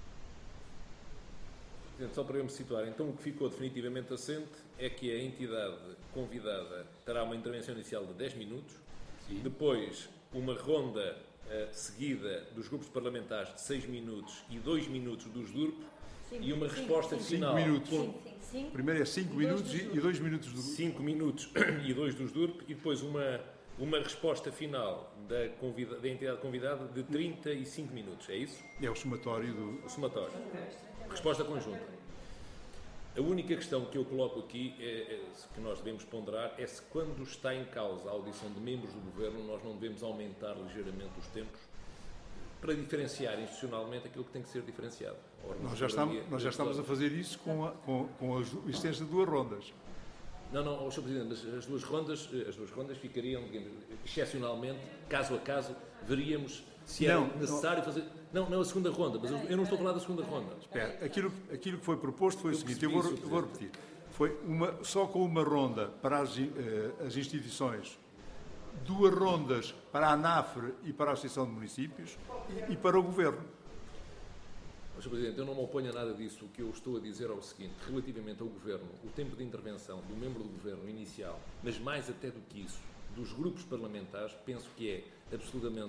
Só para eu me situar, então o que ficou definitivamente assente é que a entidade convidada terá uma intervenção inicial de 10 minutos, sim. Depois uma ronda seguida dos grupos parlamentares de 6 minutos e 2 minutos dos DURP e uma resposta final. 5 minutos. Primeiro é 5 minutos e 2 minutos do DURP. 5 minutos e 2 dos DURP e depois uma resposta final da entidade convidada de 35 minutos, é isso? É o somatório do... O somatório. Resposta conjunta. A única questão que eu coloco aqui, que nós devemos ponderar, é se quando está em causa a audição de membros do Governo, nós não devemos aumentar ligeiramente os tempos para diferenciar institucionalmente aquilo que tem que ser diferenciado. Nós já estamos a fazer isso com a existência de 2 rondas. Não, Sr. Presidente, mas as duas rondas ficariam, digamos, excepcionalmente, caso a caso, veríamos se era necessário fazer... Não a segunda ronda, mas eu não estou a falar da segunda ronda. Espera, aquilo que foi proposto foi o seguinte, eu vou repetir. Foi só com uma ronda para as instituições, 2 rondas para a ANAF e para a Associação de Municípios e para o Governo. Sr. Presidente, eu não me oponho a nada disso. O que eu estou a dizer é o seguinte, relativamente ao Governo, o tempo de intervenção do membro do Governo inicial, mas mais até do que isso, dos grupos parlamentares, penso que é absolutamente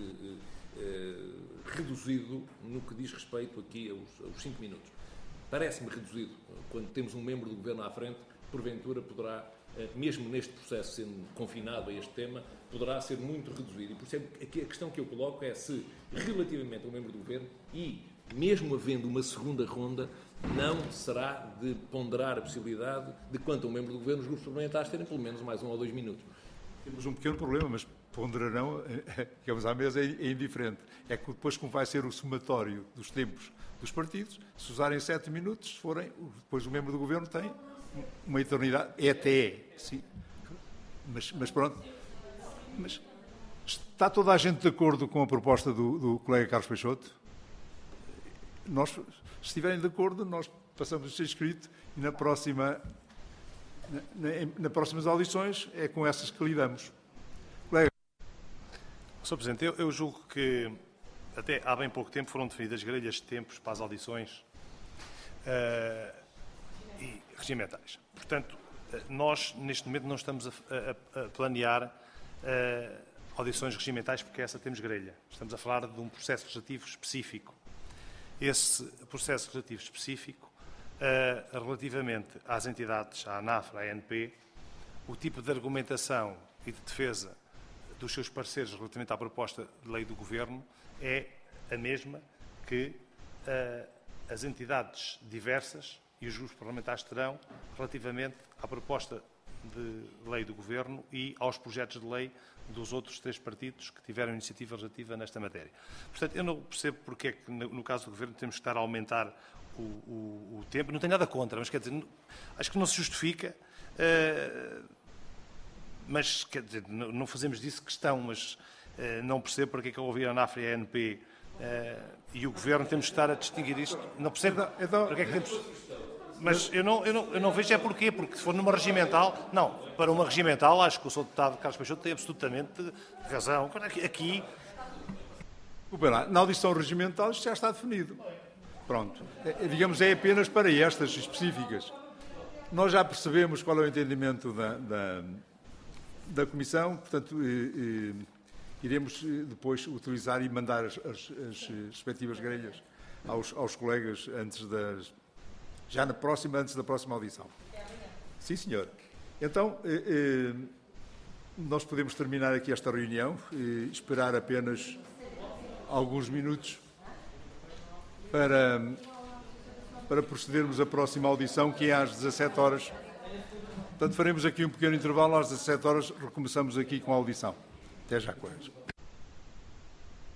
reduzido no que diz respeito aqui aos 5 minutos. Parece-me reduzido. Quando temos um membro do Governo à frente, porventura poderá, mesmo neste processo sendo confinado a este tema, poderá ser muito reduzido. E por isso a questão que eu coloco é se, relativamente ao membro do Governo e mesmo havendo uma segunda ronda, não será de ponderar a possibilidade de, quanto ao membro do Governo, os grupos parlamentares terem pelo menos mais 1 ou 2 minutos. Temos um pequeno problema, mas ponderarão, digamos, à mesa é indiferente. É que depois, como vai ser o somatório dos tempos dos partidos, se usarem 7 minutos, se forem, depois o membro do Governo tem uma eternidade, sim. Mas pronto. Mas está toda a gente de acordo com a proposta do colega Carlos Peixoto? Nós, se estiverem de acordo, nós passamos a ser escrito e nas próximas audições é com essas que lidamos. Colega. Sr. Presidente, eu julgo que até há bem pouco tempo foram definidas grelhas de tempos para as audições e regimentais. Portanto, nós, neste momento, não estamos a planear audições regimentais, porque essa temos grelha. Estamos a falar de um processo legislativo específico. Esse processo legislativo específico, relativamente às entidades, à ANAF, à ANP, o tipo de argumentação e de defesa dos seus parceiros relativamente à proposta de lei do Governo é a mesma que as entidades diversas e os grupos parlamentares terão relativamente à proposta de lei do Governo e aos projetos de lei dos outros 3 partidos que tiveram iniciativa legislativa nesta matéria. Portanto, eu não percebo porque é que, no caso do Governo, temos que estar a aumentar o tempo. Não tenho nada contra, mas quer dizer, acho que não se justifica, mas quer dizer, não fazemos disso questão, mas não percebo porque é que ao ouvir a ANAF e a ANP e o Governo temos que estar a distinguir isto. Não percebo porque é que temos... Mas eu não vejo é porquê, porque se for numa regimental... Não, para uma regimental, acho que o Sr. Deputado Carlos Peixoto tem absolutamente razão. Aqui... Na audição regimental isto já está definido. Pronto. Digamos, é apenas para estas específicas. Nós já percebemos qual é o entendimento da Comissão, portanto, iremos depois utilizar e mandar as respectivas grelhas aos colegas antes da próxima audição. Sim, senhor. Então, nós podemos terminar aqui esta reunião e esperar apenas alguns minutos para procedermos à próxima audição, que é às 17 horas. Portanto, faremos aqui um pequeno intervalo, às 17 horas recomeçamos aqui com a audição. Até já, colegas.